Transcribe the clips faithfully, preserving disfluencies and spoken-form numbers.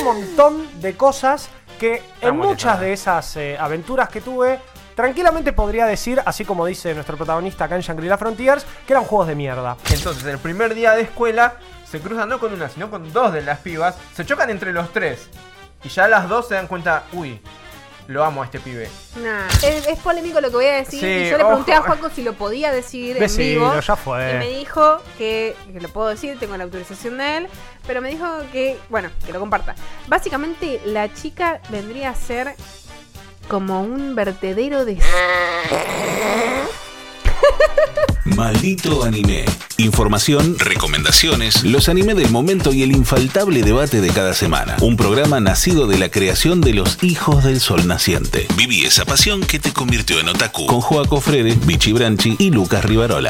montón de cosas que en muchas de esas eh, aventuras que tuve, tranquilamente podría decir, así como dice nuestro protagonista acá en Shangri-La Frontiers, que eran juegos de mierda. Entonces, el primer día de escuela se cruzan no con una, sino con dos de las pibas. Se chocan entre los tres. Y ya las dos se dan cuenta, uy, lo amo a este pibe. Nah, es, es polémico lo que voy a decir. Sí, y yo le pregunté ojo. a Juaco si lo podía decir Decilo, en vivo. ya fue. Y me dijo que, que lo puedo decir, tengo la autorización de él. Pero me dijo que, bueno, que lo comparta. Básicamente, la chica vendría a ser como un vertedero de... Maldito Anime. Información, recomendaciones, los anime del momento y el infaltable debate de cada semana. Un programa nacido de la creación de los hijos del sol naciente. Viví esa pasión que te convirtió en otaku. Con Joaco Frere, Vichy Branchi y Lucas Rivarola.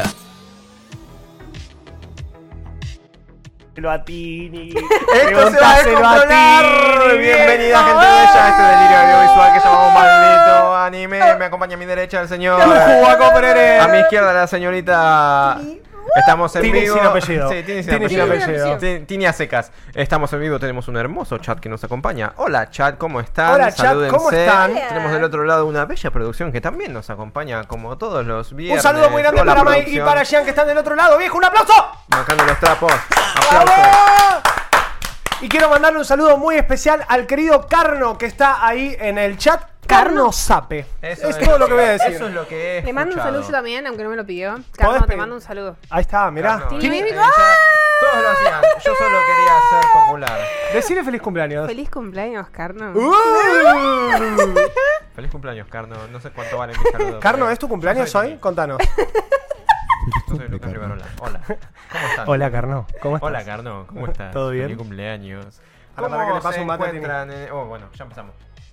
A Tini. Esto se va a descontrolar. Bienvenida, gente bella, a este delirio audiovisual que llamamos Maldito Anime. Me acompaña a mi derecha el señor Juaco Frere. A mi izquierda la señorita. Estamos en Tini vivo. sin apellido. Sí, Tini sin Tini sin apellido. apellido. Ti- Tini a secas. Estamos en vivo, tenemos un hermoso chat que nos acompaña. Hola chat, ¿cómo están? Hola, chat, ¿cómo están? Tenemos del otro lado una bella producción que también nos acompaña como todos los viernes. Un saludo muy grande Hola, para Mike y producción. para Jean que están del otro lado. ¡Viejo, un aplauso! Marcando los trapos. Aplausos. ¡Bravo! Y quiero mandarle un saludo muy especial al querido Carno que está ahí en el chat. Carno Sape. Eso Es todo lo que voy a decir. Eso es lo que es. Le mando un saludo yo también, aunque no me lo pidió. Carlos, te pedir? mando un saludo. Ahí está, mirá. Carno. Tini, Eh, baby, ya- Todos lo hacían. Yo solo quería ser popular. Decirle feliz cumpleaños. Feliz cumpleaños, Carno. Uh. Feliz cumpleaños, Carno. No sé cuánto vale mi saludo. Carno, pero- ¿es tu cumpleaños Yo soy hoy? Tini. Contanos. Yo soy Lucas Rivarola. Hola. ¿Cómo estás? Hola, Carno. ¿Cómo estás? Hola, Carno. ¿Cómo estás? ¿Todo bien? Feliz cumpleaños. A la ¿Cómo para que le paso se un mate a Tini. encuentran en- Oh, bueno, ya empezamos.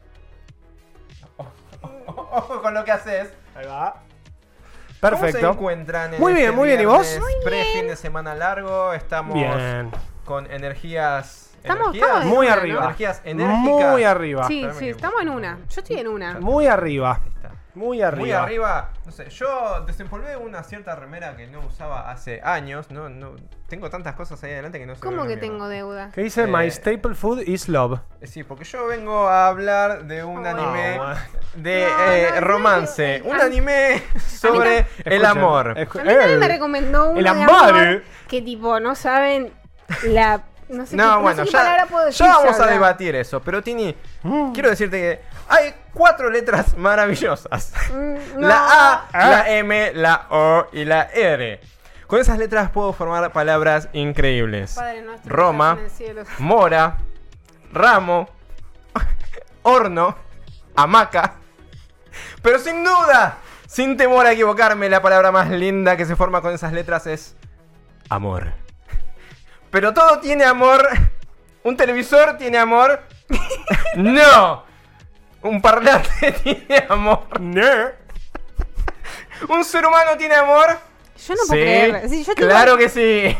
Ojo con lo que haces. Ahí va. ¿Cómo se Perfecto. encuentran en Muy bien, este muy bien. ¿Y vos? viernes Pre-fin de semana largo. Estamos Bien. con energías. Estamos- energías, estamos en Muy una, arriba. ¿no? energías enérgicas. Muy arriba. Sí, Espérame sí, que- estamos en una. Yo estoy en una. Muy arriba. Ahí está. Muy arriba. Muy arriba, no sé, yo desempolvé una cierta remera que no usaba hace años, no, no, tengo tantas cosas ahí adelante que no sé. ¿Cómo una que mierda. tengo deuda? ¿Qué dice? Eh, My staple food is love. Eh, Sí, porque yo vengo a hablar de un Oh, anime bueno. de No, eh, no, no, romance, no, un no. anime sobre el Escuchen, amor. escu- A mí nadie Eh. me recomendó uno El de amor. amor que tipo, no saben la... No sé No, qué, bueno, no sé qué palabra ya, puedo decir. ya vamos a habla. debatir eso, pero Tini, Mm. quiero decirte que hay cuatro letras maravillosas. Mm, no. La A, Ah. la M, la O y la R. Con esas letras puedo formar palabras increíbles. Padre nuestro que Roma, estás en el cielo. mora, ramo, horno, hamaca. Pero sin duda, sin temor a equivocarme, la palabra más linda que se forma con esas letras es amor. Pero todo tiene amor. ¿Un televisor tiene amor? ¡No! Un parlante tiene amor. No. ¿Un ser humano tiene amor? Yo no puedo creer. Sí, yo tengo- claro que sí.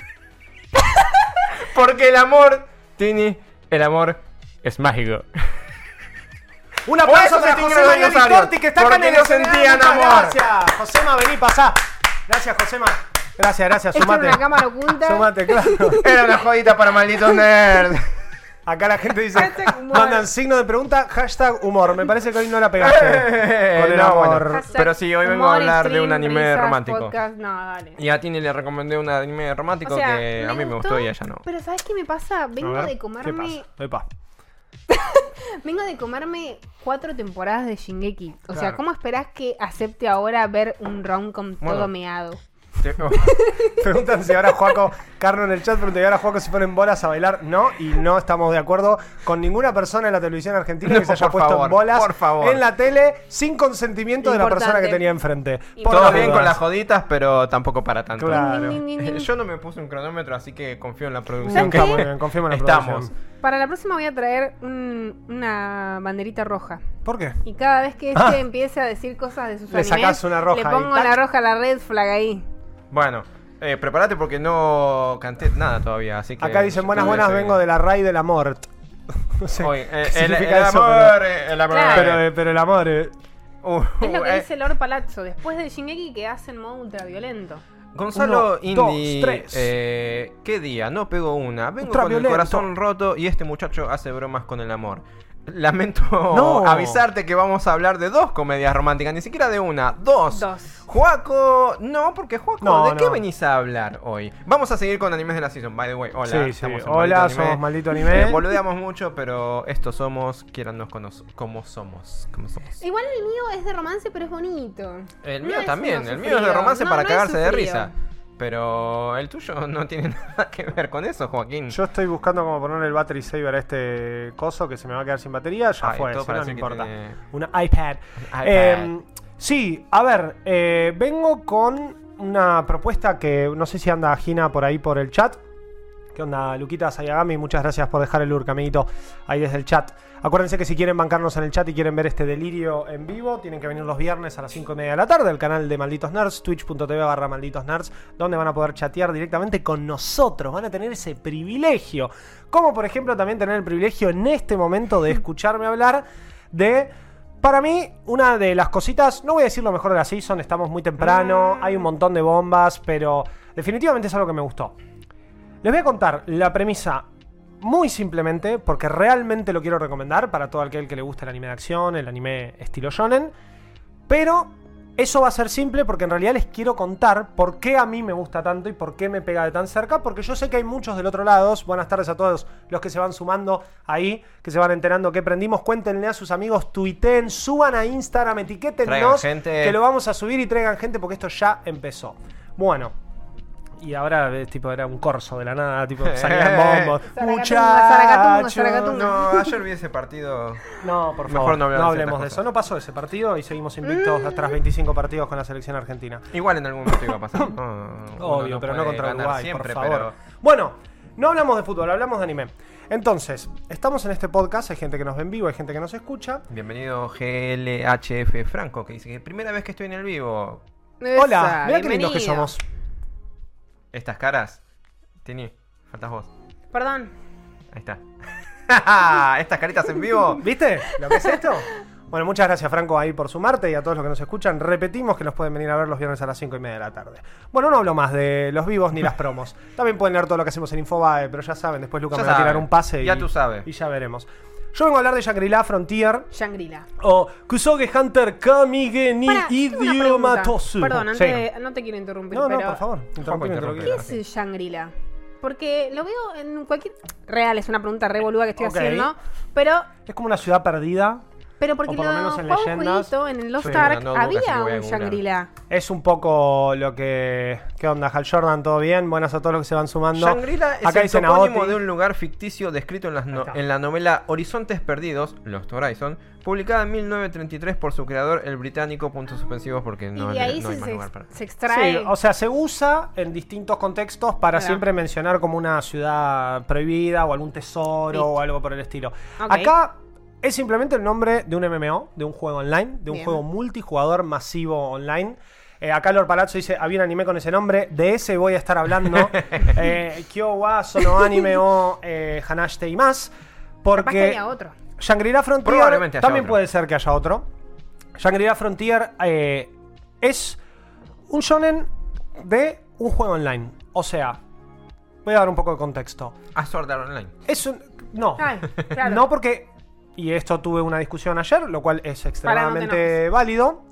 Porque el amor, Tini, el amor es mágico. Un Por aplauso eso se para extinguen José los María dinosaurios, Vistorti que está acá en porque el no escenario. sentían Muchas amor. Gracias. Josema, vení, pasá. Gracias, Josema. Gracias, gracias. Esto era Sumate. una cámara oculta. Sumate, claro. Era una jodita para malditos nerds. Acá la gente dice, Hashtag humor. mandan signo de pregunta, hashtag humor. Me parece que hoy no la pegaste. Con el No, amor. bueno. Hashtag Pero sí, hoy vengo a humor, hablar de un stream, anime risas, romántico. podcast. No, dale. Y a Tini le recomendé un anime romántico O sea, que a mí me gustó y a ella no. Pero ¿sabes qué me pasa? Vengo A ver, de ¿qué comerme... pasa? Epa. Vengo de comerme cuatro temporadas de Shingeki. O sea, Claro. ¿cómo esperás que acepte ahora ver un rom-com Bueno. todo meado? Te- oh, Preguntan si ahora Juaco, Carno en el chat, pregunta si ahora Juaco se ponen bolas a bailar. No, y no estamos de acuerdo con ninguna persona en la televisión argentina No, que se haya por puesto favor, en bolas por favor. en la tele sin consentimiento de la Importante. persona que tenía enfrente. Por Todo las bien dudas. con las joditas, pero tampoco para tanto. Claro. Nin, nin, nin, nin. Yo no me puse un cronómetro, así que confío en la producción. ¿Sabes Está qué? que muy bien, confiemos en la estamos. producción. Para la próxima voy a traer un- una banderita roja. ¿Por qué? Y cada vez que este Ah. empiece a decir cosas de sus Le animes, sacás una roja le ahí, pongo tac. la roja, la red flag ahí. Bueno, eh, prepárate porque no canté nada todavía, así que... Acá dicen, buenas, buenas, vengo de la raíz del amor. No sé Hoy, eh, qué el, significa el eso, amor, pero- eh, el amor. Claro. pero, eh, pero el amor... eh, Uh, Es lo que eh, dice Lord Palazzo. Después de Shingeki que hace en modo ultraviolento. Gonzalo Uno, Indy, dos, tres. eh, ¿qué día? No pego una. Vengo con Ultraviolento. el corazón roto y este muchacho hace bromas con el amor. Lamento No. avisarte que vamos a hablar de dos comedias románticas, ni siquiera de una, dos. Dos. Juaco, no, porque Juaco, No, ¿de qué no. venís a hablar hoy? Vamos a seguir con animes de la season, by the way. Hola, Sí, sí. estamos en Hola, Maldito Anime. somos Maldito Anime. Eh, boludeamos mucho, pero estos somos, quiérannos cono- como somos, como somos. Igual el mío es de romance, pero es bonito. El No mío es también, uno el mío es de sufrido. romance No, para no es cagarse de sufrido. risa. Pero el tuyo no tiene nada que ver con eso, Joaquín. Yo estoy buscando cómo ponerle el battery saver a este coso que se me va a quedar sin batería. Ya Ay, fue, todo si no, no parece que importa. tiene- Una iPad. iPad. Eh, sí, a ver, eh, vengo con una propuesta que no sé si anda Gina por ahí por el chat. ¿Qué onda, Luquita Sayagami? Muchas gracias por dejar el lurk, amiguito, ahí desde el chat. Acuérdense que si quieren bancarnos en el chat y quieren ver este delirio en vivo, tienen que venir los viernes a las cinco y media de la tarde al canal de Malditos Nerds, twitch.tv barra Malditos Nerds, donde van a poder chatear directamente con nosotros. Van a tener ese privilegio. Como por ejemplo también tener el privilegio en este momento de escucharme hablar de... Para mí, una de las cositas, no voy a decir lo mejor de la season, estamos muy temprano, hay un montón de bombas, pero definitivamente es algo que me gustó. Les voy a contar la premisa muy simplemente, porque realmente lo quiero recomendar para todo aquel que le guste el anime de acción, el anime estilo shonen. Pero eso va a ser simple porque en realidad les quiero contar por qué a mí me gusta tanto y por qué me pega de tan cerca, porque yo sé que hay muchos del otro lado. Buenas tardes a todos los que se van sumando ahí, que se van enterando que prendimos. Cuéntenle a sus amigos, tuiteen, suban a Instagram, etiquétennos, Traigan gente. que lo vamos a subir y traigan gente porque esto ya empezó. Bueno. Y ahora, eh, tipo, era un corso de la nada, tipo, salían bombos. Zaracatunga, Muchachos. zaracatunga. No, ayer vi ese partido. No, por Mejor favor, no no, hablar de hablemos ciertas de cosas. eso. No pasó ese partido y seguimos invictos tras veinticinco partidos con la selección argentina. Igual en algún momento iba a pasar. No, Obvio, uno pero no puede contra ganar Uruguay, siempre, por favor. pero- Bueno, no hablamos de fútbol, hablamos de anime. Entonces, estamos en este podcast, hay gente que nos ve en vivo, hay gente que nos escucha. Bienvenido G L H F Franco, que dice que primera vez que estoy en el vivo. Hola, Esa, mirá qué lindos que bienvenido. somos. Estas caras. Tini, faltas vos. Perdón. Ahí está. Estas caritas en vivo. ¿Viste lo que es esto? Bueno, muchas gracias, Franco, ahí por sumarte y a todos los que nos escuchan. Repetimos que nos pueden venir a ver los viernes a las cinco y media de la tarde. Bueno, no hablo más de los vivos ni las promos. También pueden leer todo lo que hacemos en Infobae, pero ya saben, después Lucas Ya me va a tirar saben. un pase y, Ya tú sabes. y ya veremos. Yo vengo a hablar de Shangri-La Frontier Shangri-La. o Kusoge Hunter Kamige ni Pará, tengo una Idioma pregunta. Tosu. Perdón, antes Sí. de- no te quiero interrumpir, No, no, pero por favor, interrumpime, te lo interrumpe. quiero. ¿qué es Shangri-La? Porque lo veo en cualquier... Real, es una pregunta re boluda que estoy Ok. haciendo, pero... Es como una ciudad perdida. Pero porque O por lo lo menos en jugaba un leyendas. jueguito en el Lost Sí, Ark no, nunca se había lo voy a un googlear. Shangri-La. Es un poco lo que... ¿Qué onda, Hal Jordan? ¿Todo bien? Buenas a todos los que se van sumando. Shangri-La es Acá el dicen topónimo Aoti. de un lugar ficticio descrito en, las no- Ahí está. en la novela Horizontes Perdidos, Lost Horizon, publicada en mil novecientos treinta y tres por su creador, el británico, puntos suspensivos, porque no, y de ahí no hay se, más se, lugar para... se extrae... Sí, o sea, se usa en distintos contextos para Claro. siempre mencionar como una ciudad prohibida o algún tesoro Listo. o algo por el estilo. Ok. Acá es simplemente el nombre de un M M O, de un juego online, de un Bien. juego multijugador masivo online. Eh, acá Lord Palazzo dice, había un anime con ese nombre, de ese voy a estar hablando. eh, Kyo wa Sono Anime o eh, Hanashite y más. Capaz que Porque había otro. Shangri-La Frontier Probablemente haya también otro. puede ser que haya otro. Shangri-La Frontier eh, es un shonen de un juego online. O sea, voy a dar un poco de contexto. A Sword Art Online. Es un... No. Ay, claro. No porque... Y esto tuve una discusión ayer, lo cual es extremadamente enojes. válido.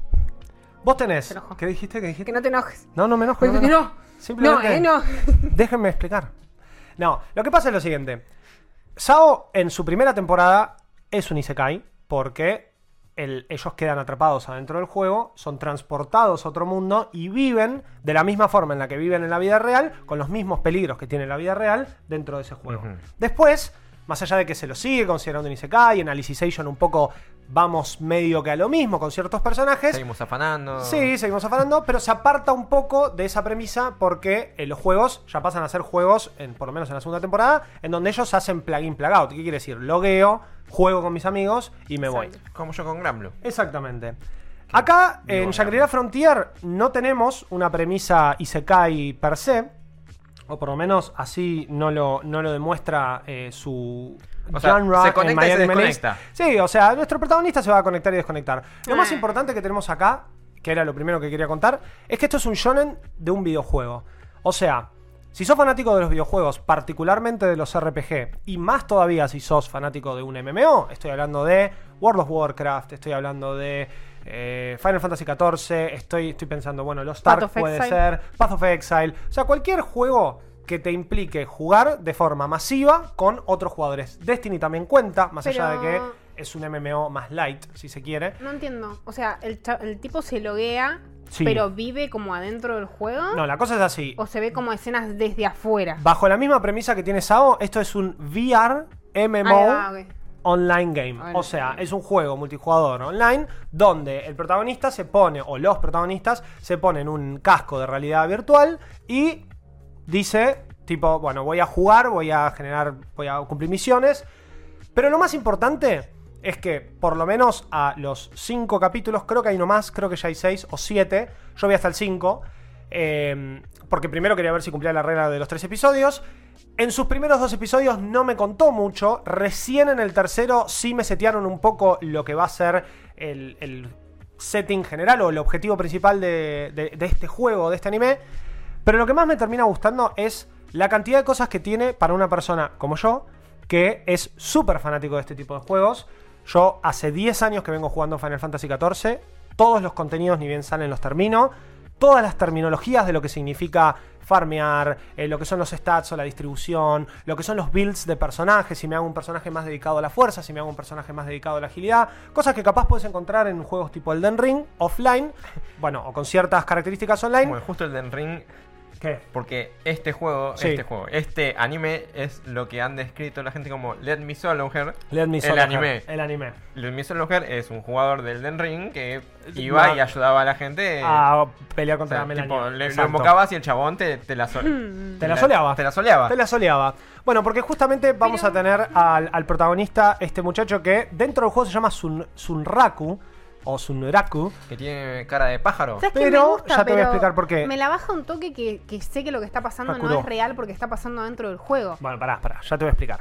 Vos tenés... Se enojó. ¿Qué dijiste? ¿Qué dijiste? Que no te enojes. No, no me enojo. No, me Porque enojo. no. Simplemente... No, eh, no. Déjenme explicar. No, lo que pasa es lo siguiente. Sao en su primera temporada es un isekai porque el- ellos quedan atrapados adentro del juego, son transportados a otro mundo y viven de la misma forma en la que viven en la vida real, con los mismos peligros que tiene la vida real dentro de ese juego. Ujú. Después, más allá de que se lo sigue considerando un isekai, en Alicization un poco vamos medio que a lo mismo con ciertos personajes. Seguimos afanando. Sí, seguimos afanando, pero se aparta un poco de esa premisa porque eh, los juegos ya pasan a ser juegos, en, por lo menos en la segunda temporada, en donde ellos hacen plugin, plugout. ¿Qué quiere decir? Logueo, juego con mis amigos y me voy. Exacto. Como yo con Granblue. Exactamente. Acá, Vivo en en Shangri-La Frontier, no tenemos una premisa isekai per se, o por lo menos así no lo, no lo demuestra eh, su... O sea, genre se en conecta My y se Anime List. desconecta. Sí, o sea, nuestro protagonista se va a conectar y desconectar. Lo más Ah. importante que tenemos acá, que era lo primero que quería contar, es que esto es un shonen de un videojuego. O sea, si sos fanático de los videojuegos, particularmente de los R P G, y más todavía si sos fanático de un M M O, estoy hablando de World of Warcraft, estoy hablando de eh, Final Fantasy catorce, estoy, estoy pensando, bueno, Lost Ark puede Exile. ser, Path of Exile, o sea, cualquier juego que te implique jugar de forma masiva con otros jugadores. Destiny también cuenta, más Pero- allá de que es un M M O más light, si se quiere. No entiendo. O sea, el, cha- el tipo se loguea, Sí. pero vive como adentro del juego. No, la cosa es así. O se ve como escenas desde afuera. Bajo la misma premisa que tiene SAO, esto es un V R M M O Ahí va, ok. online game. Online O sea, game. es un juego multijugador online donde el protagonista se pone, o los protagonistas, se ponen un casco de realidad virtual y dice, tipo, bueno, voy a jugar, voy a generar, voy a cumplir misiones. Pero lo más importante es que, por lo menos a los cinco capítulos, creo que hay uno más, creo que ya hay seis o siete. Yo voy hasta el cinco. Eh, porque primero quería ver si cumplía la regla de los tres episodios. En sus primeros dos episodios no me contó mucho. Recién en el tercero sí me setearon un poco lo que va a ser el, el setting general o el objetivo principal de, de, de este juego, de este anime. Pero lo que más me termina gustando es la cantidad de cosas que tiene para una persona como yo, que es súper fanático de este tipo de juegos. Yo hace diez años que vengo jugando Final Fantasy catorce. Todos los contenidos, ni bien salen, los termino. Todas las terminologías de lo que significa farmear, eh, lo que son los stats o la distribución, lo que son los builds de personajes, si me hago un personaje más dedicado a la fuerza, si me hago un personaje más dedicado a la agilidad, cosas que capaz puedes encontrar en juegos tipo Elden Ring, offline, bueno, o con ciertas características online. Bueno, justo el Den Ring, ¿Qué? porque este juego, Sí. este juego, este anime es lo que han descrito la gente como Let Me Solo Her. Let me El solo anime. her, El anime. Let Me Solo Her es un jugador del Den Ring que iba No. y ayudaba a la gente. A pelear o contra sea, la Melania. tipo, le, lo Exacto. invocabas y el chabón te, te la, sol- Te la soleaba. Te la soleaba. Te la soleaba. Bueno, porque justamente vamos Pero- a tener al, al protagonista, este muchacho que dentro del juego se llama Sun, Sunraku, o Sunraku. Que tiene cara de pájaro. ¿Sabes qué Pero me gusta? ya te voy a Pero explicar por qué. Me la baja un toque que, que sé que lo que está pasando Hakurou. no es real porque está pasando dentro del juego. Bueno, pará, pará, ya te voy a explicar.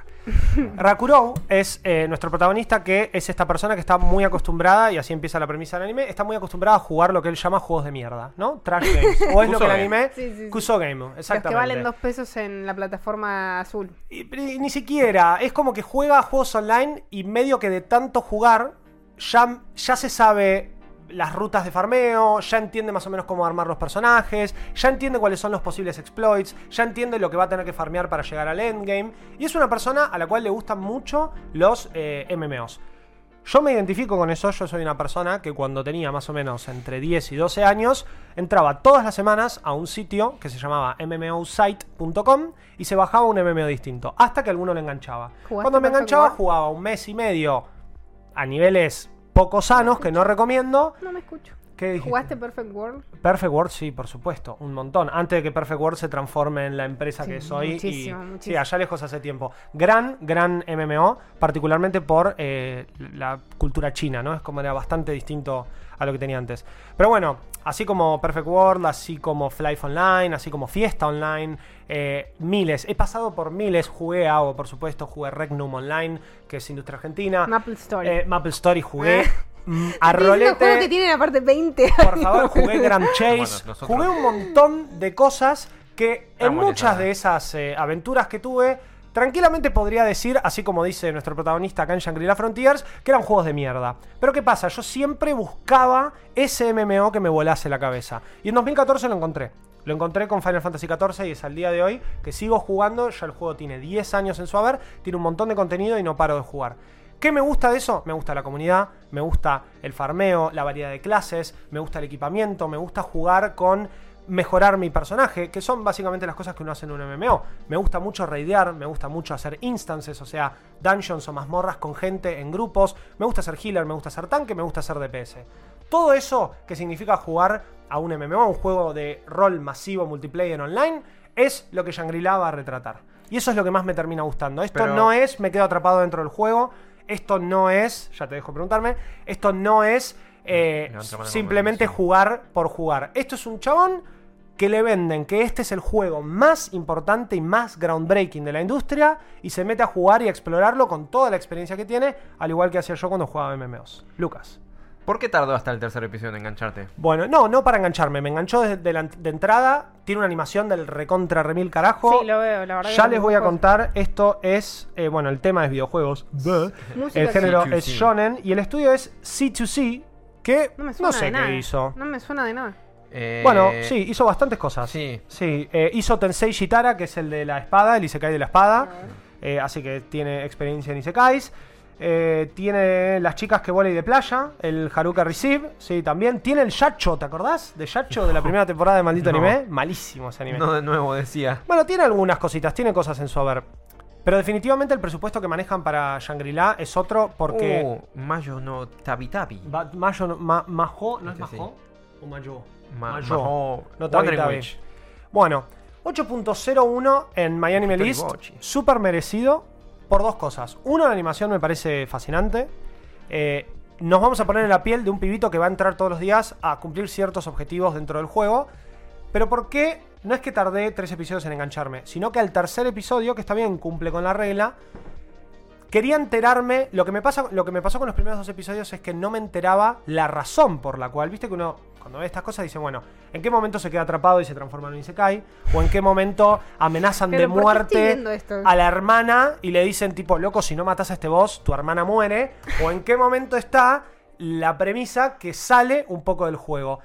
Rakurou es eh, nuestro protagonista, que es esta persona que está muy acostumbrada, y así empieza la premisa del anime, está muy acostumbrada a jugar lo que él llama juegos de mierda, ¿no? Trash games. O es lo Kuso que el game. anime... Sí, sí, sí. Kuso game, exactamente. Los que valen dos pesos en la plataforma azul. Y, y ni siquiera, es como que juega juegos online y medio que de tanto jugar ya, ya se sabe las rutas de farmeo, ya entiende más o menos cómo armar los personajes, ya entiende cuáles son los posibles exploits, ya entiende lo que va a tener que farmear para llegar al endgame, y es una persona a la cual le gustan mucho los eh, M M Os. Yo me identifico con eso. Yo soy una persona que cuando tenía más o menos entre diez y doce años entraba todas las semanas a un sitio que se llamaba M M O site punto com y se bajaba un M M O distinto hasta que alguno le enganchaba. ¿Jugaste Cuando me Perfect enganchaba World? jugaba un mes y medio a niveles poco sanos que no recomiendo. No me escucho. ¿Qué dijiste? ¿Jugaste Perfect World? Perfect World, sí, por supuesto, un montón. Antes de que Perfect World se transforme en la empresa Sí, que soy. muchísimo, y, muchísimo. Sí, allá lejos hace tiempo. Gran, gran M M O, particularmente por eh, la cultura china, ¿no? Es como era bastante distinto a lo que tenía antes. Pero bueno, así como Perfect World, así como Flight Online, así como Fiesta Online, eh, miles. He pasado por miles, jugué A O, por supuesto, jugué Regnum Online, que es industria argentina. Maple Story. Eh, Maple Story jugué. Eh. mm, Estoy a diciendo juegos que rolete. tienen aparte veinte Por favor, jugué Grand Chase, Bueno, nosotros- jugué un montón de cosas que en Estamos muchas en esa. de esas eh, aventuras que tuve, tranquilamente podría decir, así como dice nuestro protagonista acá en Shangri-La Frontiers, que eran juegos de mierda. Pero ¿qué pasa? Yo siempre buscaba ese M M O que me volase la cabeza. Y en dos mil catorce lo encontré. Lo encontré con Final Fantasy catorce y es al día de hoy que sigo jugando. Ya el juego tiene diez años en su haber, tiene un montón de contenido y no paro de jugar. ¿Qué me gusta de eso? Me gusta la comunidad, me gusta el farmeo, la variedad de clases, me gusta el equipamiento, me gusta jugar con mejorar mi personaje, que son básicamente las cosas que uno hace en un M M O. Me gusta mucho raidear, me gusta mucho hacer instances, o sea, dungeons o mazmorras con gente en grupos. Me gusta ser healer, me gusta ser tanque, me gusta ser D P S. Todo eso que significa jugar a un M M O, un juego de rol masivo multiplayer online, es lo que Shangri-La va a retratar. Y eso es lo que más me termina gustando. Esto Pero- no es me quedo atrapado dentro del juego. Esto no es, ya te dejo preguntarme, esto no es eh, Levanta mano, simplemente sí. jugar por jugar. Esto es un chabón que le venden que este es el juego más importante y más groundbreaking de la industria y se mete a jugar y a explorarlo con toda la experiencia que tiene, al igual que hacía yo cuando jugaba M M Os. Lucas. ¿Por qué tardó hasta el tercer episodio en engancharte? Bueno, no, no para engancharme. Me enganchó desde de, la, de entrada. Tiene una animación del recontra remil carajo. Sí, lo veo, la verdad. Ya que les lo voy a busco. contar. Esto es... Eh, bueno, el tema es videojuegos. Música, El género C dos es C. shonen. Y el estudio es C dos C. Que No, me no suena sé de qué nada. hizo. No me suena de nada. Eh, Bueno, sí, hizo bastantes cosas. Sí. Sí, eh, hizo Tensei Shitara, que es el de la espada, el Isekai de la espada. Eh, así que tiene experiencia en Isekais. Eh, tiene las chicas que volei de playa, el Haruka Receive, sí, también. Tiene el Yacho, ¿te acordás? De Yacho de la primera temporada de Maldito No. Anime. Malísimo ese anime. No de nuevo decía. Bueno, tiene algunas cositas, tiene cosas en su haber. Pero definitivamente el presupuesto que manejan para Shangri-La es otro porque... Oh, Mayo no Tabi Tabi. Ba- Mayo, no- ma, Majo, ¿no es Este sí. Majo? ¿O Mayo? Ma- Mayo. Majo- No Tabi Wandering Tabi. Witch. Bueno, ocho punto cero uno en My Anime Victory List. Bochi. Súper merecido por dos cosas. Uno, la animación me parece fascinante. Eh, nos vamos a poner en la piel de un pibito que va a entrar todos los días a cumplir ciertos objetivos dentro del juego. Pero ¿por qué? No es que tardé tres episodios en engancharme, sino que al tercer episodio, que está bien, cumple con la regla, quería enterarme. Lo que me pasa, lo que me pasó con los primeros dos episodios es que no me enteraba la razón por la cual. Viste que uno, cuando ve estas cosas, dice, bueno, ¿en qué momento se queda atrapado y se transforma en un Isekai? ¿O en qué momento amenazan de Pero, ¿por qué estoy muerte viendo esto? a la hermana y le dicen, tipo, loco, si no matas a este boss, tu hermana muere? ¿O en qué momento está la premisa que sale un poco del juego?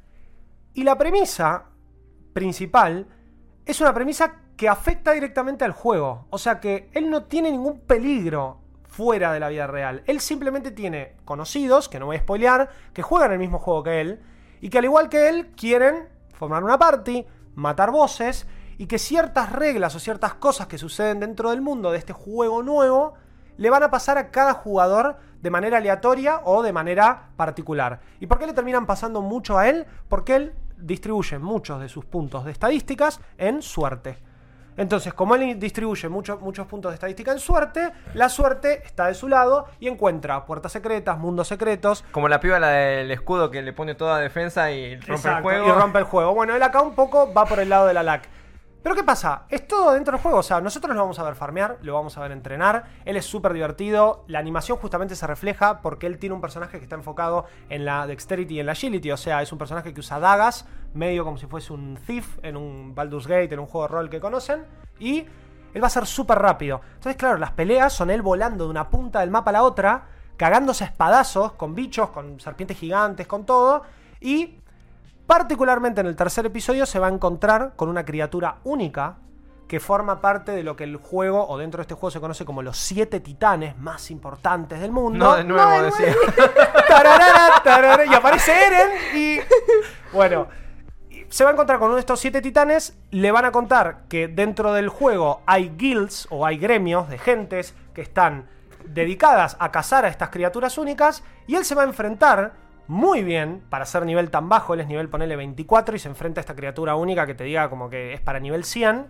Y la premisa principal es una premisa que afecta directamente al juego. O sea que él no tiene ningún peligro fuera de la vida real. Él simplemente tiene conocidos, que no voy a spoilear, que juegan el mismo juego que él, y que al igual que él quieren formar una party, matar bosses, y que ciertas reglas o ciertas cosas que suceden dentro del mundo de este juego nuevo le van a pasar a cada jugador de manera aleatoria o de manera particular. ¿Y por qué le terminan pasando mucho a él? Porque él distribuye muchos de sus puntos de estadísticas en suerte. Entonces, como él distribuye muchos muchos puntos de estadística en suerte, la suerte está de su lado y encuentra puertas secretas, mundos secretos. Como la piba la del escudo que le pone toda defensa y rompe Exacto, el juego. y rompe el juego. Bueno, él acá un poco va por el lado de la L A C. Pero ¿qué pasa? Es todo dentro del juego. O sea, nosotros lo vamos a ver farmear, lo vamos a ver entrenar. Él es súper divertido. La animación justamente se refleja porque él tiene un personaje que está enfocado en la dexterity y en la agility. O sea, es un personaje que usa dagas, medio como si fuese un thief en un Baldur's Gate, en un juego de rol que conocen. Y él va a ser súper rápido. Entonces, claro, las peleas son él volando de una punta del mapa a la otra, cagándose a espadazos con bichos, con serpientes gigantes, con todo. Y particularmente en el tercer episodio se va a encontrar con una criatura única que forma parte de lo que el juego, o dentro de este juego se conoce como los siete titanes más importantes del mundo. No, de nuevo No, de decía. Tararara, tarara, y aparece Eren y... Bueno, se va a encontrar con uno de estos siete titanes. Le van a contar que dentro del juego hay guilds o hay gremios de gentes que están dedicadas a cazar a estas criaturas únicas. Y él se va a enfrentar muy bien para ser nivel tan bajo. Él es nivel, ponele veinticuatro, y se enfrenta a esta criatura única que te diga como que es para nivel cien.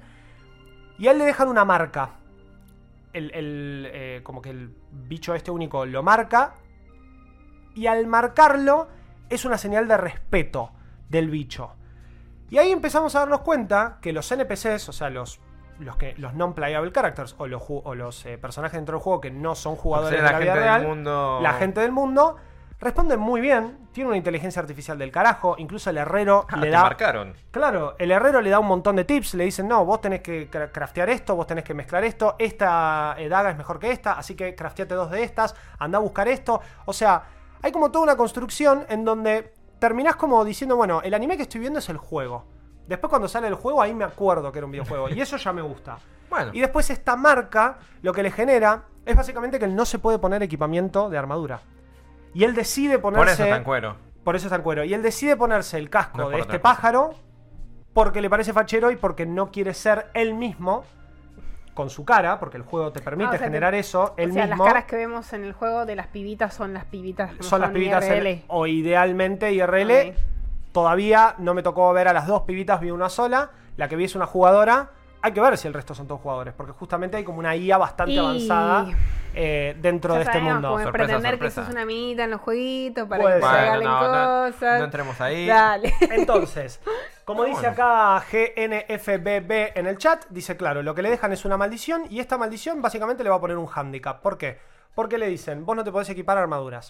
Y a él le dejan una marca. El, el, eh, como que el bicho este único lo marca. Y al marcarlo es una señal de respeto del bicho. Y ahí empezamos a darnos cuenta que los N P Cs, o sea, los, los, que, los non-playable characters, o los, o los eh, personajes dentro del juego que no son jugadores O sea, de la, la vida gente real, del mundo... la gente del mundo, responden muy bien, tienen una inteligencia artificial del carajo, incluso el herrero Ah, le te da... marcaron. Claro, el herrero le da un montón de tips, le dicen, no, vos tenés que cra- craftear esto, vos tenés que mezclar esto, esta eh, daga es mejor que esta, así que crafteate dos de estas, anda a buscar esto. O sea, hay como toda una construcción en donde terminás como diciendo, bueno, el anime que estoy viendo es el juego. Después cuando sale el juego, ahí me acuerdo que era un videojuego, y eso ya me gusta. Bueno. Y después esta marca, lo que le genera, es básicamente que él no se puede poner equipamiento de armadura. Y él decide ponerse... Por eso está en cuero. Por eso está en cuero. Y él decide ponerse el casco No es de por este otra cosa. pájaro porque le parece fachero y porque no quiere ser él mismo con su cara, porque el juego te permite Ah, o sea, generar te- eso, él o sea, mismo. las caras que vemos en el juego de las pibitas son las pibitas que no son las pibitas I R L. en- o idealmente I R L. Ok. Todavía no me tocó ver a las dos pibitas, vi una sola. La que vi es una jugadora. Hay que ver si el resto son todos jugadores, porque justamente hay como una I A bastante Y- avanzada eh, dentro Ya de este sabemos, mundo. como Sorpresa, pretender sorpresa. que sos una minita en los jueguitos para Puede que se ser. regalen Bueno, no, no, cosas. no entremos ahí. Dale. Entonces, como dice Bueno. acá G N F B B en el chat, dice claro, lo que le dejan es una maldición y esta maldición básicamente le va a poner un handicap. ¿Por qué? Porque le dicen, vos no te podés equipar armaduras.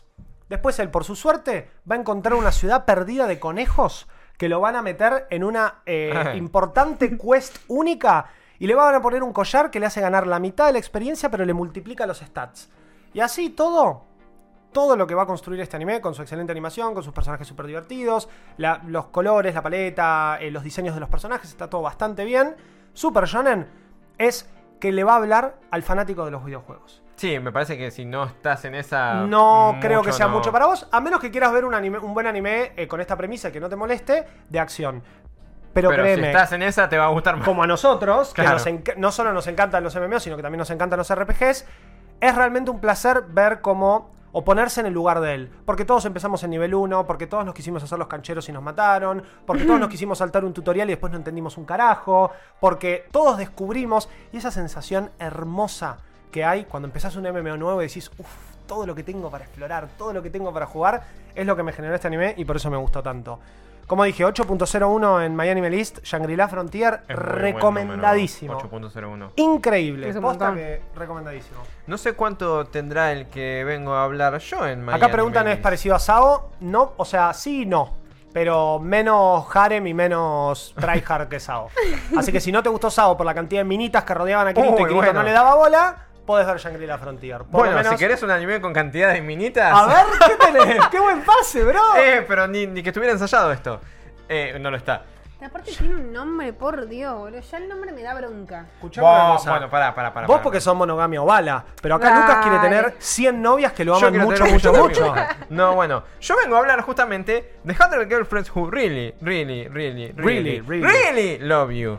Después él, por su suerte, va a encontrar una ciudad perdida de conejos que lo van a meter en una eh, importante quest única y le van a poner un collar que le hace ganar la mitad de la experiencia, pero le multiplica los stats. Y así todo, todo lo que va a construir este anime, con su excelente animación, con sus personajes súper divertidos, la, los colores, la paleta, eh, los diseños de los personajes, está todo bastante bien. Super Shonen es que le va a hablar al fanático de los videojuegos. Sí, me parece que si no estás en esa... No creo mucho que sea no. mucho para vos, a menos que quieras ver un, anime, un buen anime eh, con esta premisa que no te moleste, de acción. Pero, Pero créeme, si estás en esa te va a gustar más. como a nosotros, Claro. que nos enc- no solo nos encantan los M M O, sino que también nos encantan los R P Gs, es realmente un placer ver cómo... o ponerse en el lugar de él. Porque todos empezamos en nivel uno, porque todos nos quisimos hacer los cancheros y nos mataron, porque todos nos quisimos saltar un tutorial y después no entendimos un carajo, porque todos descubrimos, y esa sensación hermosa que hay cuando empezás un M M O nuevo y decís, uff, todo lo que tengo para explorar, todo lo que tengo para jugar, es lo que me generó este anime y por eso me gustó tanto. Como dije, ocho punto cero uno en My Anime List, Shangri-La Frontier, Es muy buen recomendadísimo. número, ocho punto cero uno. Increíble, Es un posta montón. que recomendadísimo. No sé cuánto tendrá el que vengo a hablar yo en My Acá Anime preguntan, ¿es List. parecido a Sao? No, o sea, sí y no. Pero menos harem y menos tryhard que Sao. Así que si no te gustó Sao por la cantidad de minitas que rodeaban a Kirito Uy, y Kirito bueno. no le daba bola, podés ver Shangri-La Frontier. Por Bueno, lo menos... si querés un anime con cantidad de minitas... A ver, ¿qué tenés? ¡Qué buen pase, bro! Eh, pero ni, ni que estuviera ensayado esto. Eh, no lo está. Aparte tiene un nombre, por Dios, boludo. Ya el nombre me da bronca. Escuchame una Bueno, cosa. bueno, pará, pará, pará. Vos pará. porque sos monogamia o bala. Pero acá Dale. Lucas quiere tener cien novias que lo Yo aman quiero mucho, tener mucho, muchos mucho. amigos. No, bueno. Yo vengo a hablar justamente de Hundred Girlfriends Who Really, Really, Really, Really, Really, really. really Love You.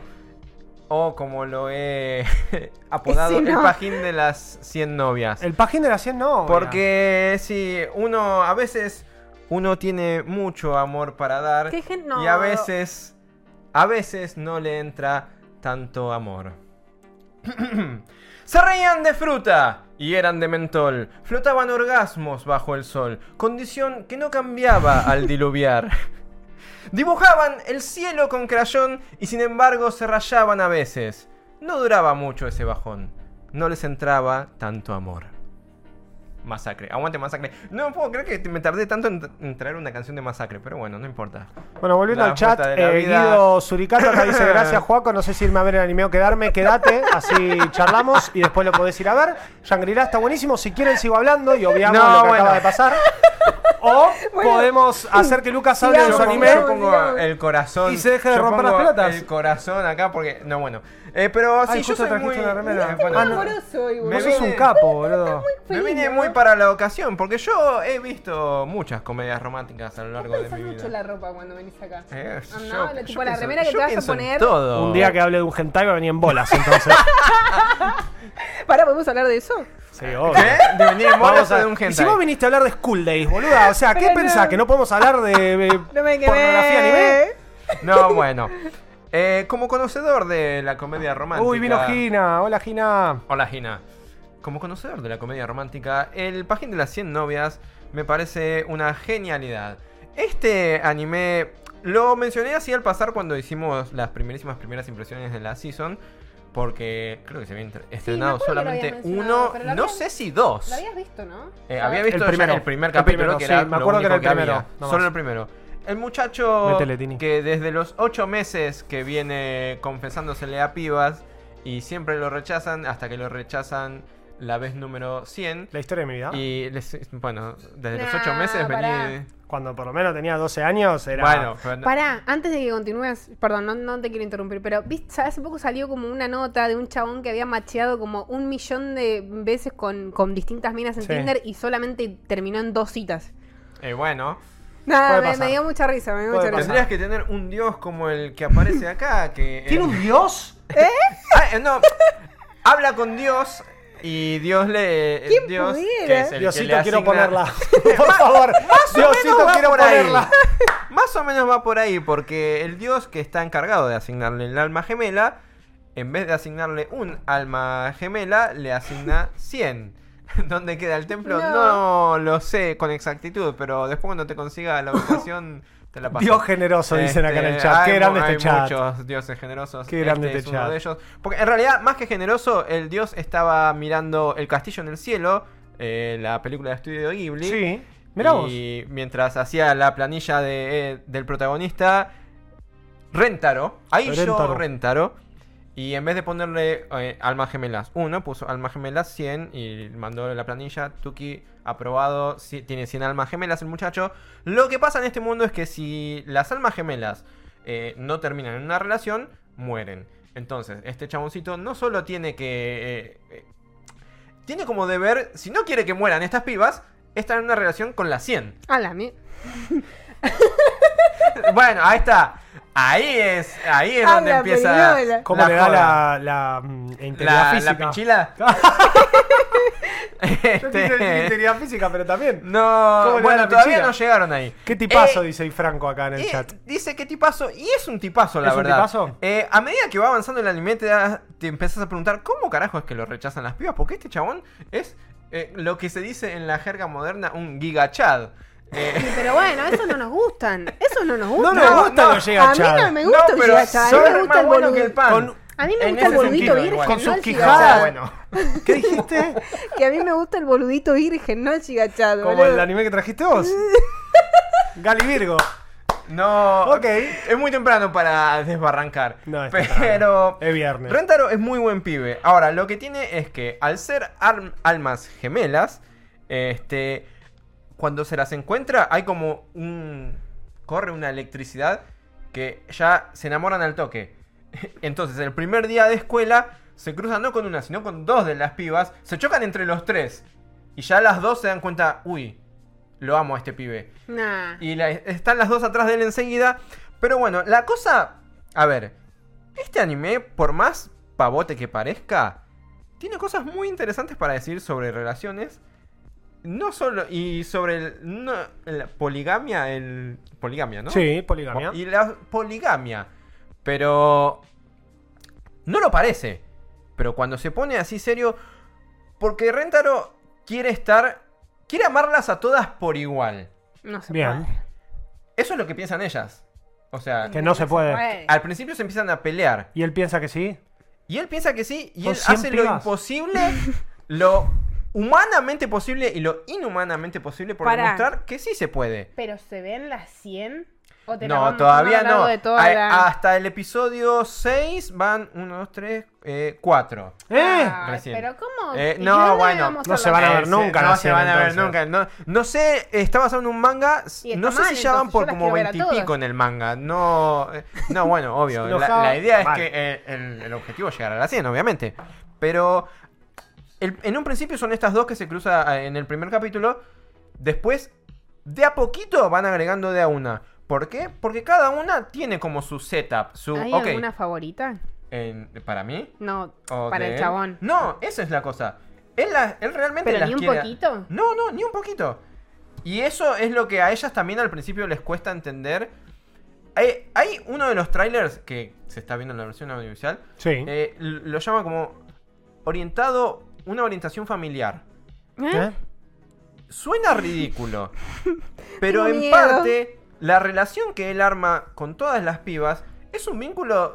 O como lo he apodado, Ese el no. pajín de las cien novias. El pajín de las cien no. Porque si uno a veces uno tiene mucho amor para dar ¿Qué gen- no. y a veces a veces no le entra tanto amor. Se reían de fruta y eran de mentol, flotaban orgasmos bajo el sol, condición que no cambiaba al diluviar. Dibujaban el cielo con crayón y sin embargo se rayaban a veces. No duraba mucho ese bajón, no les entraba tanto amor. Masacre, aguante Masacre. No puedo creer que me tardé tanto en, en traer una canción de Masacre, pero bueno, no importa. Bueno, volviendo La al chat, vuelta de la eh, vida. Guido Suricato acá dice, gracias Juaco, no sé si irme a ver el anime o quedarme, quédate, así charlamos y después lo podés ir a ver. Shangri-La está buenísimo, si quieren sigo hablando y obviamos No, lo que bueno. acaba de pasar. O Bueno, podemos hacer que Lucas hable de sigamos, su Yo pongo, anime. yo pongo el corazón Y se deje de yo romper pongo las pelotas. el corazón acá porque... No, bueno. Eh, pero Ay, sí, yo justo soy trajiste muy... una remera. bueno, Ah, no. Amoroso, y Me Vos boludo. sos un vine- capo, boludo. Me feliz, vine ¿no? muy para la ocasión porque yo he visto muchas comedias románticas a lo largo de Pensás mi mucho vida. la ropa cuando venís acá. Eh, Ah, yo- no, la, yo tipo la pienso- remera que yo te vas a pienso en poner. todo. Un día que hable de un hentai va a venir en bolas, entonces. Pará, ¿podemos hablar de eso? Sí, obvio. ¿Qué? ¿De venir en bolas Vamos o a- de un y si hentai? vos viniste a hablar de School Days, boluda, o sea, ¿qué Pero pensás? no. ¿Que no podemos hablar de eh, No me pornografía anime? quemé. No, bueno. Eh, como conocedor de la comedia romántica... Uy, vino Gina. Hola, Gina. Hola, Gina. Como conocedor de la comedia romántica, el Pajín de las cien novias me parece una genialidad. Este anime lo mencioné así al pasar cuando hicimos las primerísimas primeras impresiones de la season, porque creo que se había entre- estrenado acuerdo que lo solamente habías mencionado, uno, pero lo no habías- sé si dos. Lo habías visto, ¿no? Eh, Ah, había visto El ya primero. el primer El capítulo, primero, que sí, era me lo acuerdo que era único el primero, había. no Solo más. el primero. El muchacho Métele, Tini. que desde los ocho meses que viene confesándosele a pibas y siempre lo rechazan hasta que lo rechazan la vez número cien. La historia de mi vida. Y les, bueno, desde los Nah, ocho meses pará. vení... Cuando por lo menos tenía doce años, era. Bueno, pero no- Pará, antes de que continúes, perdón, no, no te quiero interrumpir, pero ¿viste? Hace poco salió como una nota de un chabón que había macheado como un millón de veces con, con distintas minas en Sí. Tinder y solamente terminó en dos citas. eh, bueno, Nada, Puede me, pasar. me dio mucha risa, me dio Puede mucha risa. tendrías que tener un dios como el que aparece acá, que... ¿Tiene un dios? Ah, eh, no, habla con Dios y Dios le... ¿Quién Dios, pudiera? que es el que Diosito, le quiero asigna- ponerla. Por favor. Diosito, va quiero por ahí. ponerla. Más o menos va por ahí, porque el dios que está encargado de asignarle el alma gemela, en vez de asignarle un alma gemela, le asigna cien. ¿Dónde queda el templo? No. No lo sé con exactitud, pero después cuando te consiga la ubicación, te la paso. Dios generoso, dicen acá en el Este, chat. Qué hay grande mu- este hay chat. muchos dioses generosos. Qué grande Este este es uno chat. de ellos. Porque en realidad, más que generoso, el dios estaba mirando el castillo en el cielo, eh, la película de estudio Ghibli. Sí. Mirá y mientras hacía la planilla de, eh, del protagonista, Rentaro, ahí yo Rentaro. Rentaro, y en vez de ponerle eh, almas gemelas uno, puso almas gemelas cien y mandó la planilla. Tuki aprobado, si, tiene cien almas gemelas el muchacho. Lo que pasa en este mundo es que si las almas gemelas eh, no terminan en una relación, mueren. Entonces, este chaboncito no solo tiene que... Eh, eh, tiene como deber, si no quiere que mueran estas pibas, estar en una relación con las cien. A la mierda. Bueno, ahí está. Ahí es, ahí es Habla, donde empieza peñola. ¿Cómo la le da joda. la, la mm, integridad la, física? la pinchila. Yo quise decir Este, integridad física, pero también. no, ¿Cómo le da bueno, la todavía pinchila? no llegaron ahí. ¿Qué tipazo? Eh, Dice Franco acá en el Eh, chat. dice que tipazo, y es un tipazo, la ¿Es un verdad. tipazo? Eh, a medida que va avanzando el anime, te, das- te empezás a preguntar cómo carajo es que lo rechazan las pibas, porque este chabón es eh, lo que se dice en la jerga moderna un gigachad. Eh, Sí, pero bueno, eso no nos gustan. Eso no nos No gusta. nos no, gusta no, los Giga A mí Chad. no me gusta no, el pero gigachad. A mí son me gusta más el bueno boludo. que el pan. Con- A mí me En gusta el ese boludito sentido, virgen, igual. Con no sus el quijadas. gigachad. bueno. ¿Qué dijiste? Que a mí me gusta el boludito virgen, no el gigachad, Como boludo. el anime que trajiste vos. Gali Virgo. No, Ok. es muy temprano para desbarrancar. No, es pero temprano. Es viernes. Rentaro es muy buen pibe. Ahora, lo que tiene es que al ser al- almas gemelas, este, cuando se las encuentra hay como un corre una electricidad que ya se enamoran al toque. Entonces, el primer día de escuela se cruzan no con una, sino con dos de las pibas, se chocan entre los tres y ya las dos se dan cuenta, uy, lo amo a este pibe. Nah. Y la- están las dos atrás de él enseguida. Pero bueno, la cosa... A ver, este anime, por más pavote que parezca, tiene cosas muy interesantes para decir sobre relaciones. No solo... Y sobre el, no, la poligamia, el... Poligamia, ¿no? Sí, poligamia. Y la poligamia. Pero... No lo parece. Pero cuando se pone así serio... Porque Rentaro quiere estar... Quiere amarlas a todas por igual. No se Bien. puede. Eso es lo que piensan ellas. O sea, Que no se puede. al principio se empiezan a pelear. ¿Y él piensa que sí? Y él piensa que sí, y Son él cien hace lo pibas. imposible, lo humanamente posible y lo inhumanamente posible por Pará. demostrar que sí se puede. ¿Pero se ven las cien? ¿O te la No, van todavía mostrando a lo no. largo de toda A- la- Hasta el episodio seis van uno, dos, tres, cuatro. ¿Eh? Ay, Recién. pero ¿cómo? Eh, ¿Y no, dónde bueno, vamos no se van a hablar? ver nunca No la se cien, van a ver entonces. nunca. No, no sé, está basado en un manga. Y No está sé mal, si ya van entonces, por yo las como quiero ver a veintipico todas. en el manga. No, eh, no bueno, obvio. La, Enojado. la idea es Mal. que eh, el, el objetivo es llegar a la cien, obviamente. Pero el- en un principio son estas dos que se cruzan eh, en el primer capítulo. Después, de a poquito van agregando de a una. ¿Por qué? Porque cada una tiene como su setup. Su, ¿Hay ok, alguna favorita? en- ¿para mí? No, ¿O para de el él? chabón. No, esa es la cosa. Él, la- él realmente ¿Pero las ni un quiere- poquito? No, no, ni un poquito. Y eso es lo que a ellas también al principio les cuesta entender. Hay, hay uno de los trailers que se está viendo en la versión audiovisual. Sí. eh, l- lo llama como orientado, una orientación familiar. ¿Eh? ¿Eh? Suena ridículo. Pero Tengo en miedo. parte, la relación que él arma con todas las pibas es un vínculo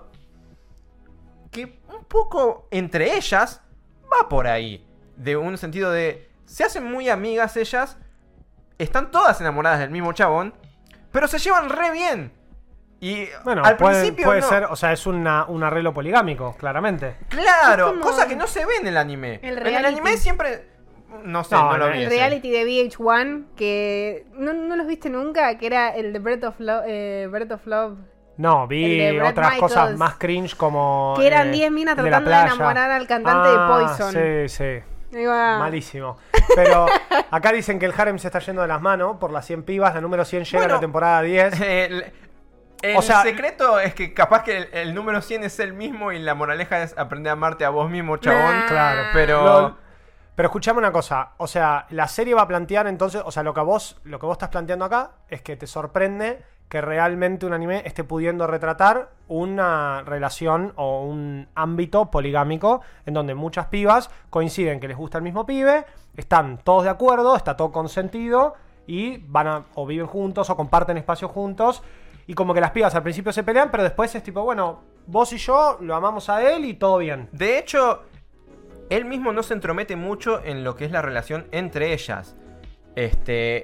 que un poco entre ellas va por ahí. De un sentido de... Se hacen muy amigas ellas. Están todas enamoradas del mismo chabón. Pero se llevan re bien. Y Bueno, al puede, principio puede no. ser, o sea, es una, un arreglo poligámico, claramente. Claro, Es como- cosa que no se ve en el anime. El en el reality. anime siempre... No sé, No, no, lo en vi. El ese. reality de V H uno, que no, no los viste nunca, que era el de Breath of Love, eh, Breath of Love, No, El vi de Bret otras Michaels. cosas más cringe como... que eran eh, diez minas el la tratando de, playa. enamorar al cantante Ah, de Poison. Sí, sí. Digo, ah, Malísimo. Pero acá dicen que el harem se está yendo de las manos por las cien pibas. La número cien llega Bueno. a la temporada diez. El, el O sea- secreto es que capaz que el, el número cien es el mismo y la moraleja es aprender a amarte a vos mismo, chabón. Nah. Claro. Pero... Lol. Pero escuchame una cosa. O sea, la serie va a plantear entonces... O sea, lo que vos, lo que vos estás planteando acá es que te sorprende que realmente un anime esté pudiendo retratar una relación o un ámbito poligámico en donde muchas pibas coinciden que les gusta el mismo pibe, están todos de acuerdo, está todo consentido y van a o viven juntos o comparten espacios juntos y como que las pibas al principio se pelean, pero después es tipo, bueno, vos y yo lo amamos a él y todo bien. De hecho, él mismo no se entromete mucho en lo que es la relación entre ellas. Este...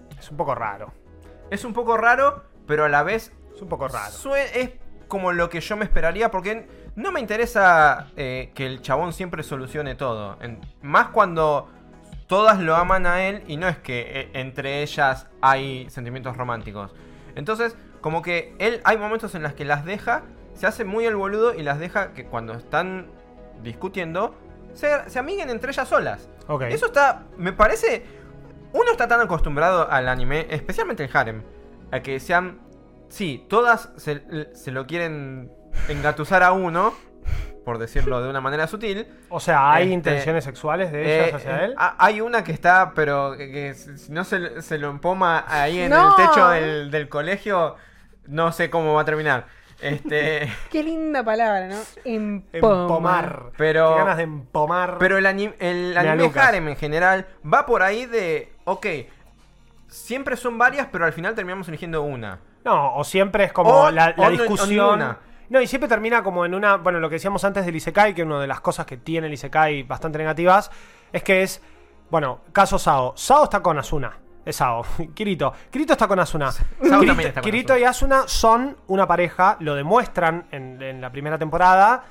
Es un poco raro. Es un poco raro, pero a la vez Es un poco raro. sue- es como lo que yo me esperaría, porque no me interesa eh, que el chabón siempre solucione todo. En- más cuando todas lo aman a él y no es que eh, entre ellas hay sentimientos románticos. Entonces, como que él hay momentos en los que las deja, se hace muy el boludo y las deja que cuando están discutiendo se, se amiguen entre ellas solas. Ok. Eso está, me parece, uno está tan acostumbrado al anime, especialmente el harem, a que sean, sí, todas se, se lo quieren engatusar a uno, por decirlo de una manera sutil. O sea, ¿hay Este, intenciones sexuales de ellas Eh, hacia eh, él? ha- Hay una que está, pero que, que si no se, se lo empoma ahí en No. el techo del, del colegio, no sé cómo va a terminar. Este, Qué linda palabra, ¿no? Empomar. Empomar. Pero- Qué ganas de empomar. pero el, anim- el Mira, anime Lucas. harem en general va por ahí de, ok, siempre son varias, pero al final terminamos eligiendo una. No, o siempre es como O- la, la o no- o discusión. ninguna. No, y siempre termina como en una. Bueno, lo que decíamos antes del Isekai, que una de las cosas que tiene el Isekai bastante negativas, es que es. Bueno, caso Sao. Sao está con Asuna. Es Sao. Kirito. Kirito está con Asuna. Sao Kirito, también está con Kirito Asuna. y Asuna son una pareja, lo demuestran en, en la primera temporada.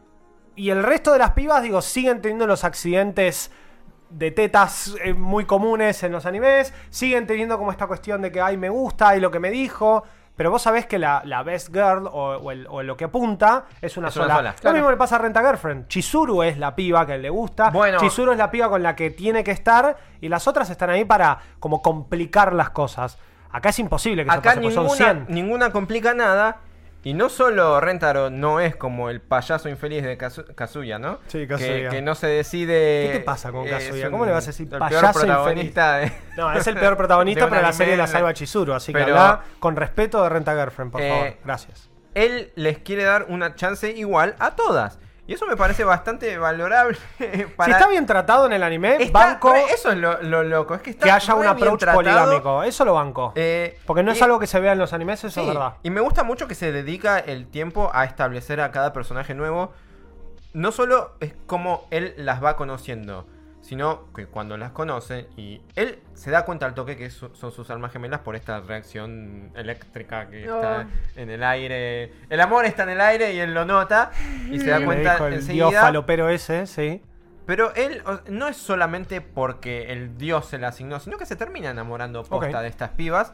Y el resto de las pibas, digo, siguen teniendo los accidentes de tetas eh, muy comunes en los animes. Siguen teniendo como esta cuestión de que, ay, me gusta y lo que me dijo. Pero vos sabés que la, la best girl o, o, el, o lo que apunta es una Es una sola. sola, Lo claro. mismo le pasa a Renta Girlfriend. Chizuru es la piba que le gusta. Bueno. Chizuru es la piba con la que tiene que estar. Y las otras están ahí para como complicar las cosas. Acá es imposible que eso Acá pase, porque son ninguna, cien. ninguna complica nada. Y no solo Rentaro no es como el payaso infeliz de Kazu- Kazuya, ¿no? Sí, Que, Kazuya. que no se decide. ¿Qué te pasa con es Kazuya? un- ¿Cómo le vas a decir el payaso peor protagonista de- No, es el peor protagonista, de un pero la anime, serie la la- salva Chizuru. Así que pero- habla con respeto de Renta Girlfriend, por Eh, favor. Gracias. Él les quiere dar una chance igual a todas. Y eso me parece bastante valorable. Para... Si está bien tratado en el anime, Está banco re- eso es lo, lo loco. Es que, está que haya un re bien approach tratado. poligámico. Eso lo banco. Eh, Porque no es y- algo que se vea en los animes, eso Sí, es verdad. y me gusta mucho que se dedica el tiempo a establecer a cada personaje nuevo. No solo es como él las va conociendo, sino que cuando las conoce y él se da cuenta al toque que su- son sus almas gemelas por esta reacción eléctrica que Oh. está en el aire. El amor está en el aire y él lo nota y se da Le cuenta dijo el enseguida. dios falopero ese, sí. Pero él o- no es solamente porque el dios se la asignó, sino que se termina enamorando posta Ok. de estas pibas.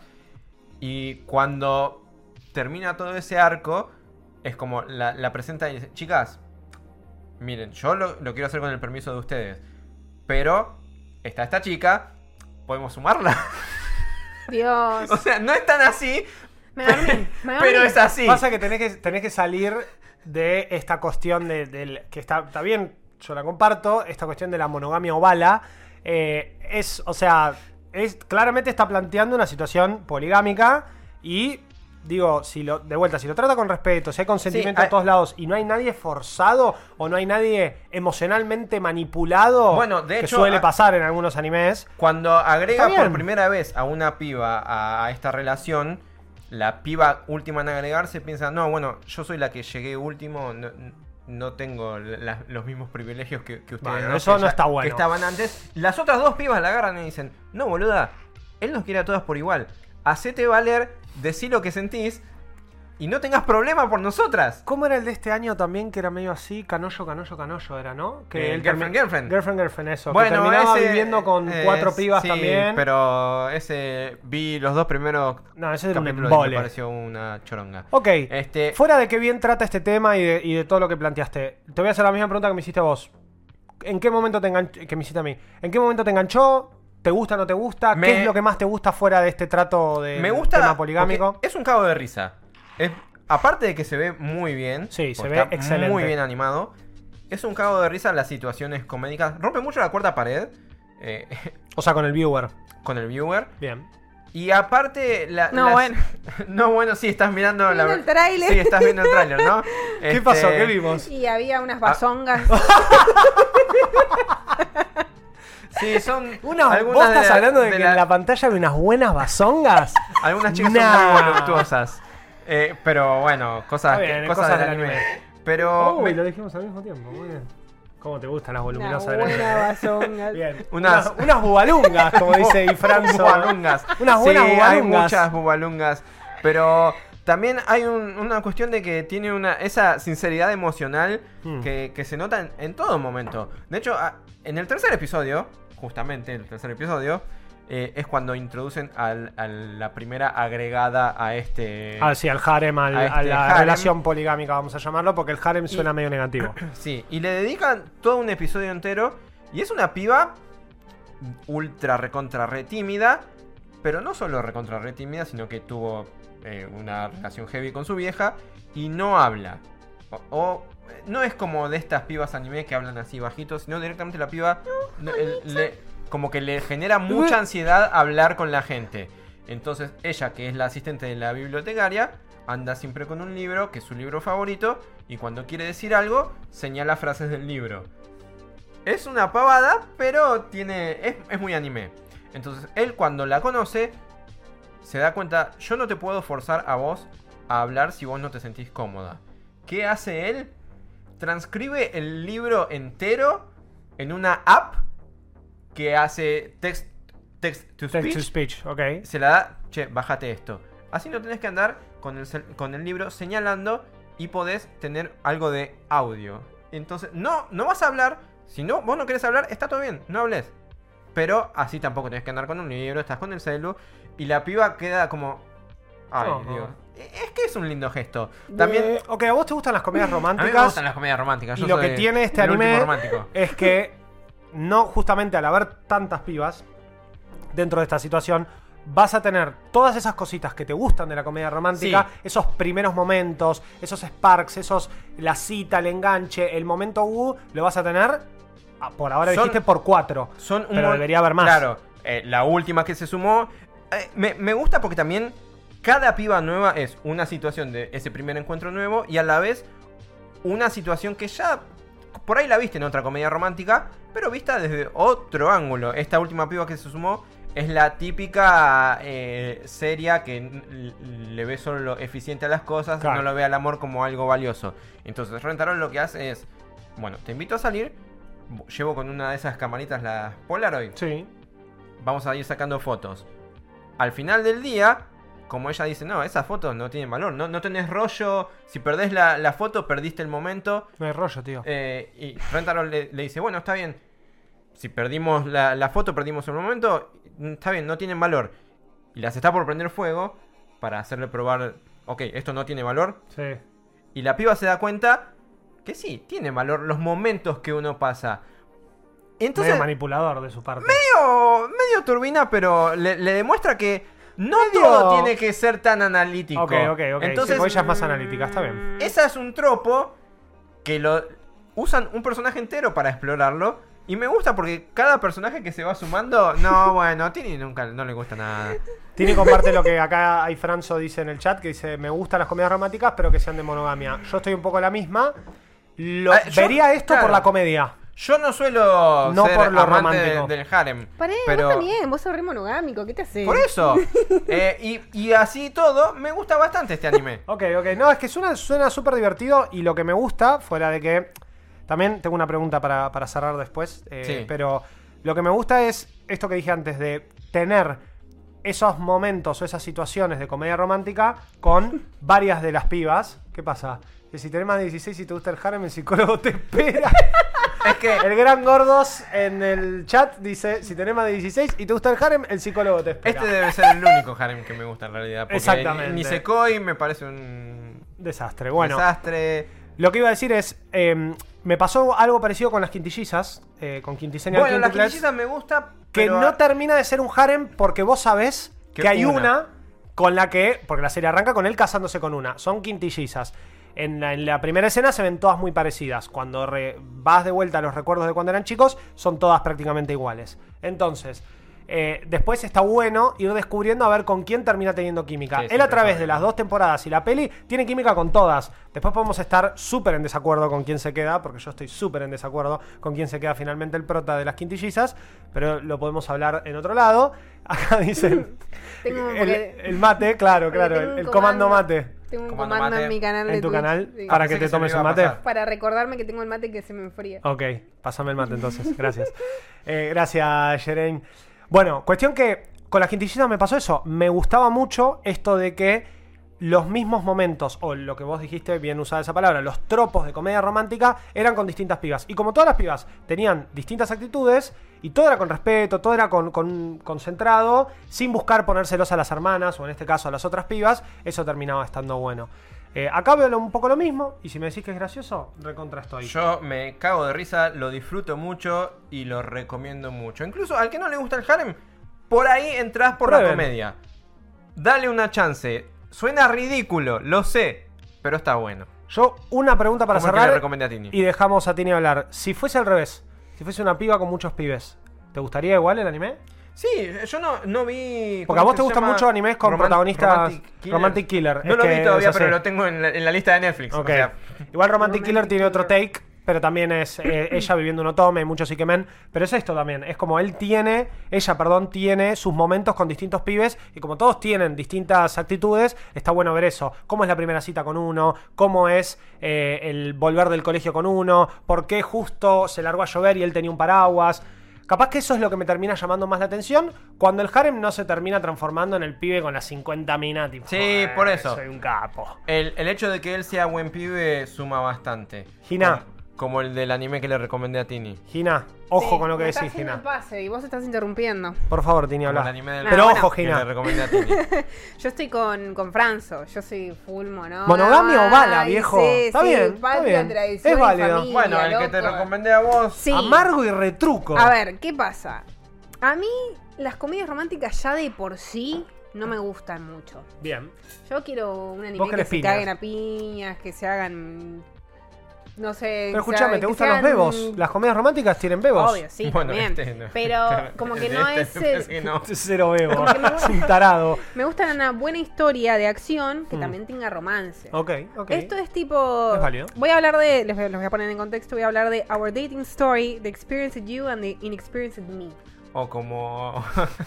Y cuando termina todo ese arco, es como la, la presenta y dice, chicas, miren, yo lo, lo quiero hacer con el permiso de ustedes. Pero está esta chica, podemos sumarla. Dios. O sea, no es tan así, Me dormí, me dormí. pero es así. Pasa que tenés que, tenés que salir de esta cuestión de, del- que está, está bien, yo la comparto, esta cuestión de la monogamia ovala. Eh, es, o sea, es, claramente está planteando una situación poligámica y digo, si lo, de vuelta, si lo trata con respeto, si hay consentimiento Sí, a todos lados y no hay nadie forzado o no hay nadie emocionalmente manipulado, Bueno, de que hecho, suele a- pasar en algunos animes. Cuando agrega Está bien. por primera vez a una piba a, a esta relación, la piba última en agregarse piensa, no, bueno, yo soy la que llegué último, no, no tengo la- los mismos privilegios que, que ustedes. Bueno, ¿no? eso Que no ya- está bueno. Que estaban antes. Las otras dos pibas la agarran y dicen, no, boluda, él nos quiere a todas por igual. Hacete valer, decí lo que sentís y no tengas problema por nosotras. ¿Cómo era el de este año también que era medio así? Canollo, canollo, canollo era, ¿no? Que Eh, él Girlfriend, termi- Girlfriend. Girlfriend, girlfriend, eso. Bueno, que terminaba ese, viviendo con eh, cuatro pibas sí, también. Pero ese vi los dos primeros No, ese era un capítulos y embole. me pareció una choronga. Ok, Este- fuera de que bien trata este tema y de, y de todo lo que planteaste, te voy a hacer la misma pregunta que me hiciste vos. ¿En qué momento te enganchó? Que me hiciste a mí. ¿En qué momento te enganchó? ¿Te gusta o no te gusta? Me- ¿Qué es lo que más te gusta fuera de este trato de Me gusta tema poligámico? porque es un cago de risa. Es, aparte de que se ve muy bien, Sí, se porque ve está excelente. muy bien animado. Es un cago de risa las situaciones comédicas. Rompe mucho la cuarta pared eh, O sea, con el viewer. con el viewer. Bien. Y aparte la, No, las- bueno. no, bueno, sí, estás mirando Viendo la el tráiler. Sí, estás viendo el tráiler, ¿no? ¿Qué Este, pasó? ¿Qué vimos? Y había Ah. unas bazongas. Sí, son Una, algunas ¿Vos estás de la- hablando de, de que la- en la pantalla hay unas buenas bazongas? Algunas chicas Nah. son muy voluptuosas. Eh, pero bueno, cosas, Está bien, cosas, cosas del del anime. anime. Pero Uy, me- lo dijimos al mismo tiempo, muy bien. ¿Cómo te gustan las Una voluminosas? buena bazonga. Bien. Unas- Unas, unas bubalungas, como dice Ifranzo. Bubalungas. Unas buenas sí, bubalungas. hay muchas bubalungas. Pero también hay un- una cuestión de que tiene una esa sinceridad emocional Hmm. que, que se nota en, en todo momento. De hecho, a- en el tercer episodio, justamente el tercer episodio, eh, es cuando introducen al- a la primera agregada a este... Ah, sí, al harem, al- A a, este la harem. relación poligámica, vamos a llamarlo, porque el harem suena Y- medio negativo. Sí, y le dedican todo un episodio entero. Y es una piba ultra recontra re tímida. Pero no solo recontra re tímida, sino que tuvo eh, una relación heavy con su vieja. Y no habla. O, o, eh, no es como de estas pibas anime que hablan así bajitos, sino directamente la piba no, el- le- como que le genera mucha ansiedad hablar con la gente. Entonces ella, que es la asistente de la bibliotecaria, anda siempre con un libro, que es su libro favorito, y cuando quiere decir algo, señala frases del libro. Es una pavada, pero tiene es, es muy anime. Entonces él, cuando la conoce, se da cuenta: yo no te puedo forzar a vos a hablar si vos no te sentís cómoda. ¿Qué hace él? Transcribe el libro entero en una app que hace text, text to speech. Text to speech, ok. Se la da: che, bájate esto. Así no tenés que andar con el, cel- con el libro señalando y podés tener algo de audio. Entonces, no, no vas a hablar. Si no, vos no querés hablar, está todo bien, no hables. Pero así tampoco tenés que andar con un libro, estás con el celu. Y la piba queda como... Ay, Oh. Dios. Es que es un lindo gesto. También... Eh, ok, ¿a vos te gustan las comedias a mí románticas? me gustan las comedias románticas. Y yo lo que soy tiene este el último anime romántico. es que no, justamente al haber tantas pibas dentro de esta situación, vas a tener todas esas cositas que te gustan de la comedia romántica, Sí. esos primeros momentos, esos sparks, esos la cita, el enganche, el momento uh, lo vas a tener, ah, por ahora Son- dijiste por cuatro, Son un pero mon- debería haber más. Claro, eh, la última que se sumó. eh, me, me gusta porque también cada piba nueva es una situación de ese primer encuentro nuevo y a la vez una situación que ya por ahí la viste en otra comedia romántica, pero vista desde otro ángulo. Esta última piba que se sumó es la típica eh, seria que n- le ve solo lo eficiente a las cosas, Claro. no lo ve al amor como algo valioso. Entonces Rentaro lo que hace es: bueno, te invito a salir, llevo con una de esas camaritas, las Polaroid, Sí. vamos a ir sacando fotos. Al final del día, como ella dice: no, esas fotos no tienen valor, no, no tenés rollo, si perdés la, la foto, perdiste el momento. No hay rollo, tío. Eh, y Rentaro le, le dice: bueno, está bien, si perdimos la, la foto, perdimos el momento, está bien, no tienen valor. Y las está por prender fuego para hacerle probar: ok, esto no tiene valor. Sí. Y la piba se da cuenta que sí, tiene valor los momentos que uno pasa. Entonces, Medio manipulador de su parte. medio, medio turbina, pero le, le demuestra que no Medio- todo tiene que ser tan analítico. Ok, ok, ok. Entonces, Sí, porque ella es más analítica, está bien. esa es un tropo que lo usan un personaje entero para explorarlo. Y me gusta porque cada personaje que se va sumando, no, bueno, a Tini nunca no le gusta nada. Tini comparte lo que acá hay Franzo dice en el chat, que dice: me gustan las comedias románticas, pero que sean de monogamia. Yo estoy un poco la misma. Lo, Ah, yo- vería esto claro. por la comedia. Yo no suelo No ser por lo amante romántico. de- del harem. Paré, pero... vos también, vos sos re monogámico, ¿qué te haces? Por eso. Eh, y, y así todo, me gusta bastante este anime. Ok, ok. No, es que suena suena súper divertido y lo que me gusta, fuera de que... También tengo una pregunta para, para cerrar después, eh, Sí. pero lo que me gusta es esto que dije antes, de tener esos momentos o esas situaciones de comedia romántica con varias de las pibas. ¿Qué pasa? Que si tenés más de dieciséis y te gusta el harem, el psicólogo te espera. Es que El gran Gordos en el chat dice: si tenés más de dieciséis y te gusta el harem, el psicólogo te espera. este debe ser el único harem que me gusta en realidad. Porque Exactamente. Nisekoi me parece un Desastre. Bueno, desastre. lo que iba a decir es, eh, me pasó algo parecido con las quintillizas, eh, con Quintiseñal Bueno, la Quintuplets, quintillita me gusta, que pero no termina de ser un harem porque vos sabés que, Que hay una. una. con la que, porque la serie arranca con él casándose con una, son quintillizas. En la, en la primera escena se ven todas muy parecidas. Cuando re- vas de vuelta a los recuerdos de cuando eran chicos, son todas prácticamente iguales. Entonces, eh, después está bueno ir descubriendo a ver con quién termina teniendo química. Sí, Él siempre a través está de bueno. las dos temporadas y la peli tiene química con todas. Después podemos estar súper en desacuerdo con quién se queda, porque yo estoy súper en desacuerdo con quién se queda finalmente el prota de las quintillizas, pero lo podemos hablar en otro lado. Acá dicen Tengo- el, porque- el mate, claro, porque claro, tengo el, un el comando comando. mate. Tengo un Tomando comando mate. en mi canal de En tu Twitch, canal, sí. para Ah, que pensé te que se me tomes iba un a mate. pasar. Para recordarme que tengo el mate que se me enfría. Ok, pásame el mate entonces, gracias. Eh, gracias, Jeren. Bueno, cuestión que con la quintillita me pasó eso. Me gustaba mucho esto de que los mismos momentos, o lo que vos dijiste, bien usada esa palabra, los tropos de comedia romántica eran con distintas pibas. Y como todas las pibas tenían distintas actitudes, y todo era con respeto, todo era con, con concentrado, sin buscar ponérselos a las hermanas, o en este caso a las otras pibas, eso terminaba estando bueno. Eh, acá veo lo- un poco lo mismo, y si me decís que es gracioso, recontra estoy. Yo me cago de risa, lo disfruto mucho y lo recomiendo mucho. Incluso al que no le gusta el harem, por ahí entras por Prueben. la comedia. Dale una chance. Suena ridículo, lo sé, pero está bueno. Yo, una pregunta para Como el que cerrar, le recomendé a Tini. y dejamos a Tini hablar. Si fuese al revés, si fuese una piba con muchos pibes, ¿te gustaría igual el anime? Sí, yo no, no vi... Porque a ¿cómo vos te se gustan llama? mucho animes con Roman- protagonistas Romantic Killer. Romantic Killer. No Es lo que vi todavía, es así. pero lo tengo en la, en la lista de Netflix. Ok. O sea, Igual Romantic Romantic Killer tiene otro Killer. take, pero también es eh, ella viviendo un otome, muchos Ikemen. Pero es esto también, es como él tiene, ella, perdón, tiene sus momentos con distintos pibes. Y como todos tienen distintas actitudes, está bueno ver eso. Cómo es la primera cita con uno, cómo es eh, el volver del colegio con uno, por qué justo se largó a llover y él tenía un paraguas. Capaz que eso es lo que me termina llamando más la atención cuando el harem no se termina transformando en el pibe con las cincuenta minas. Tipo, Sí, "Eh, por eso. Soy un capo. el, el hecho de que él sea buen pibe suma bastante. Gina. Como, como el del anime que le recomendé a Tini. Gina, ojo Sí, con lo que me está decís, haciendo Gina. el pase y vos estás interrumpiendo. Por favor, Tini, Como el habla. anime del Pero Ah, ojo, bueno. que le Gina. recomendé a Tini. Yo estoy con, con Franzo, yo soy full monógama. ¿Monogamia o bala, Ay, viejo? sí, Está sí, bien, está patria, bien. tradición Es y válido. familia, Bueno, el que te loco. recomendé a vos... Sí. Amargo y retruco. A ver, ¿qué pasa? A mí las comedias románticas ya de por sí no me gustan mucho. Bien. Yo quiero un anime Vos que querés se piñas. caguen a piñas, que se hagan... No sé... Pero que se escúchame, hagan- ¿te que gustan los sean- bebos? Las comedias románticas tienen bebos. Obvio, sí, Bueno, también. este no. Pero como que no Este es... me parece el- que no. Cero bebo. Como que me Es un tarado. Me gusta una buena historia de acción que Mm. también tenga romance. Ok, ok. Esto es tipo... Es válido. Voy a hablar de... Les voy, los voy a poner en contexto. Voy a hablar de Our Dating Story, The Experience of You and The Inexperience of Me. O como...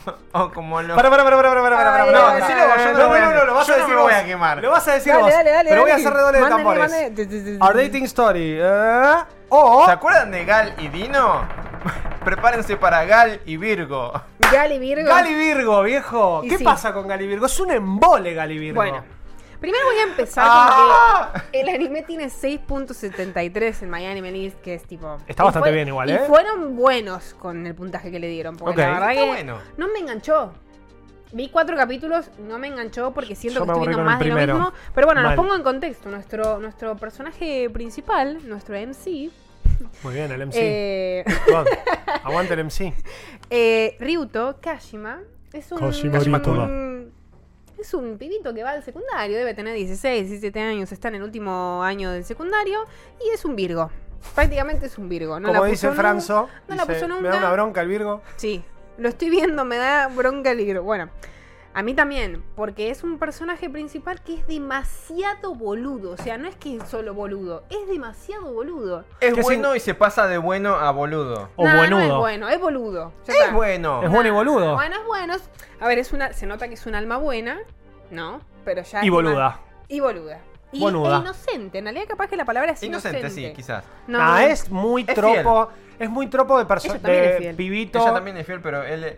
o como los... Para, para, para, para, para, para, para. Ay, para, no, para. decilo vos, yo no no, lo voy a no, hacer. no, lo vas Yo a no decir me voy vos. a quemar. Lo vas a decir Dale, vos. dale, dale, Pero voy a dale. hacer redoble de Mándale, tambores. mándale. Our Dating Story. eh, o... ¿Se acuerdan de Gal y Dino? Prepárense para Gal y Virgo. Gali Virgo. Gali Virgo, viejo. Y ¿Qué sí. pasa con Gali Virgo? Es un embole Gali Virgo. Bueno, primero voy a empezar Ah. con que el anime tiene seis punto setenta y tres en My Anime List, que es tipo... Está y bastante fue- bien igual, y ¿eh? fueron buenos con el puntaje que le dieron, porque Ok. la verdad Está que bueno. no me enganchó. Vi cuatro capítulos, no me enganchó porque siento Yo que me estoy aburrí viendo con más el de lo primero. mismo. Pero bueno, Mal. nos pongo en contexto. Nuestro, nuestro personaje principal, nuestro M C, Muy bien, el M C. eh, Perdón. Aguante el M C. eh, Ryuto Kashima, es un, Kashima es Ryuto. un- es un pibito que va al secundario, debe tener dieciséis, diecisiete años, está en el último año del secundario y es un Virgo. Prácticamente es un Virgo. No Como la dice puso nu- Franzo, no la dice, puso me da nunca. una bronca el Virgo. Sí, lo estoy viendo, me da bronca el libro. Bueno, a mí también, porque es un personaje principal que es demasiado boludo. O sea, no es que es solo boludo, es demasiado boludo. Es ¿Qué bueno y se pasa de bueno a boludo. O Nah, buenudo. No es bueno, es boludo. Ya Es está. bueno. Es bueno y boludo. Bueno, es bueno. A ver, es una, se nota que es un alma buena, ¿no? Pero ya Y es boluda. más- Y boluda. Y Bonuda. e inocente. En realidad, capaz que la palabra es inocente. Inocente, sí, quizás. No, Ah, es muy Es tropo. Es muy tropo de persona. Ella también es De fiel. pibito. Ella también es fiel, pero él...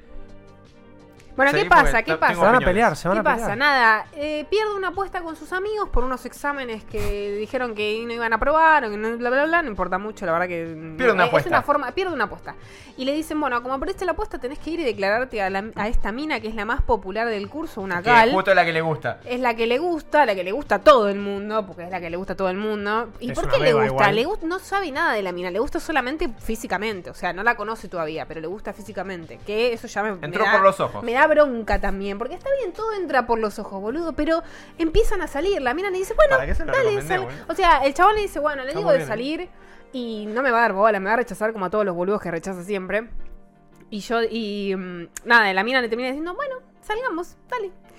Bueno, ¿qué Seguí pasa? porque ¿Qué tengo pasa? Se van a opiniones. pelear, se van ¿Qué a pelear. pasa? Nada, eh, pierde una apuesta con sus amigos por unos exámenes que dijeron que no iban a aprobar o que no, bla, bla, bla, no importa mucho, la verdad que... Pierde una eh, apuesta. Es una forma, pierde una apuesta. Y le dicen, bueno, como perdiste la apuesta tenés que ir y declararte a, la- a esta mina que es la más popular del curso, una Que gal. justo es la que le gusta. Es la que le gusta, la que le gusta a todo el mundo, porque es la que le gusta a todo el mundo. ¿Y Es por una qué le beba gusta? igual. Le gusta? No sabe nada de la mina, le gusta solamente físicamente, o sea, no la conoce todavía, pero le gusta físicamente. Que eso ya me, me Entró da- por los ojos. Me da bronca también, porque está bien, todo entra por los ojos, boludo, pero empiezan a salir. La mina le dice, bueno, ¿Para qué se lo dale, recomendé, sal. boludo? O sea, el chabón le dice, bueno, le Está digo muy de bien, salir y no me va a dar bola, me va a rechazar como a todos los boludos que rechaza siempre. Y yo, y mm, nada, la mina le termina diciendo, bueno, salgamos, dale.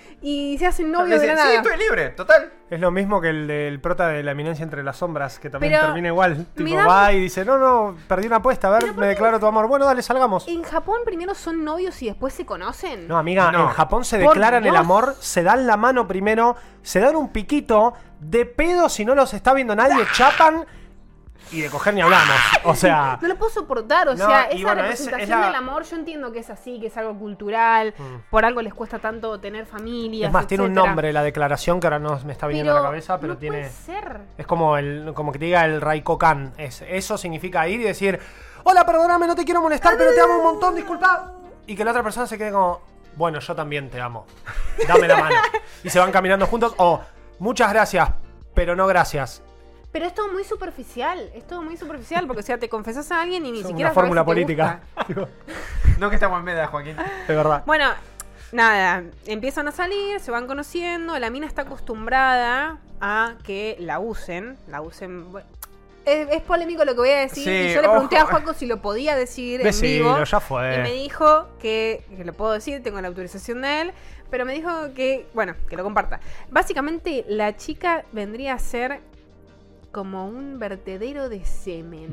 y se hacen novios de Dice, la nada. sí, estoy libre, total. Es lo mismo que el del prota de La Eminencia entre las sombras, que también Pero termina igual. Tipo, me da- va y dice, no, no, perdí una apuesta, a ver, Pero ¿por me qué? declaro tu amor. Bueno, dale, salgamos. ¿En Japón primero son novios y después se conocen? No, amiga, No. en Japón se Por declaran el Dios. amor, se dan la mano primero, se dan un piquito, de pedo si no los está viendo nadie, chapan y de coger ni hablamos. O sea, No lo puedo soportar, o No, sea, y esa bueno, es- representación es la- del amor, yo entiendo que es así, que es algo cultural, Mm. por algo les cuesta tanto tener familias, es más, tiene un etcétera. nombre la declaración que ahora no me está viniendo Pero a la cabeza, pero no tiene... puede ser. Es como el como que te diga el Raikokan. Es, eso significa ir y decir, hola, perdóname, no te quiero molestar, pero te amo un montón, disculpa. Y que la otra persona se quede como, bueno, yo también te amo. Dame la mano. Y se van caminando juntos. O, muchas gracias, pero no gracias. Pero es todo muy superficial, es todo muy superficial, porque o sea, te confesas a alguien y ni Es siquiera una sabes fórmula si te política. gusta. No que estamos en veda, Joaquín. De verdad. Bueno, nada, empiezan a salir, se van conociendo, la mina está acostumbrada a que la usen, la usen... bueno, es, es polémico lo que voy a decir, Sí, y yo le pregunté ojo. a Juaco si lo podía decir en Decilo, vivo, ya fue. y me dijo que, que lo puedo decir, tengo la autorización de él, pero me dijo que, bueno, que lo comparta. Básicamente, la chica vendría a ser como un vertedero de semen.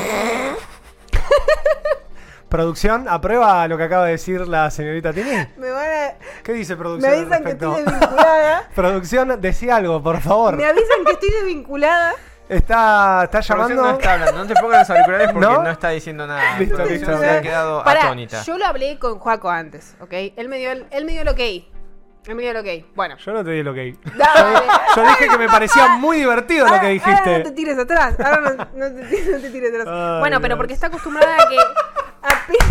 Producción, ¿aprueba lo que acaba de decir la señorita Tini? Me van a... ¿Qué dice Me producción? al avisan que respecto? estoy desvinculada. Producción, decía algo, por favor. Me avisan que estoy desvinculada. Está, está Producción llamando. no está hablando, no te pongas los auriculares porque ¿No? no, está diciendo nada. Listo, Producción listo. se ha quedado Pará, atónita. yo lo hablé con Juaco antes, ¿ok? Él me dio el, él me dio el ok. Él me dio el ok. Bueno. Yo no te di el ok. Dale. Yo dije que me parecía muy divertido lo que Ahora- dijiste. Ahora no te tires atrás. Ahora no, no te, no te tires atrás. Ay, bueno, pero Dios. porque está acostumbrada a que... ape-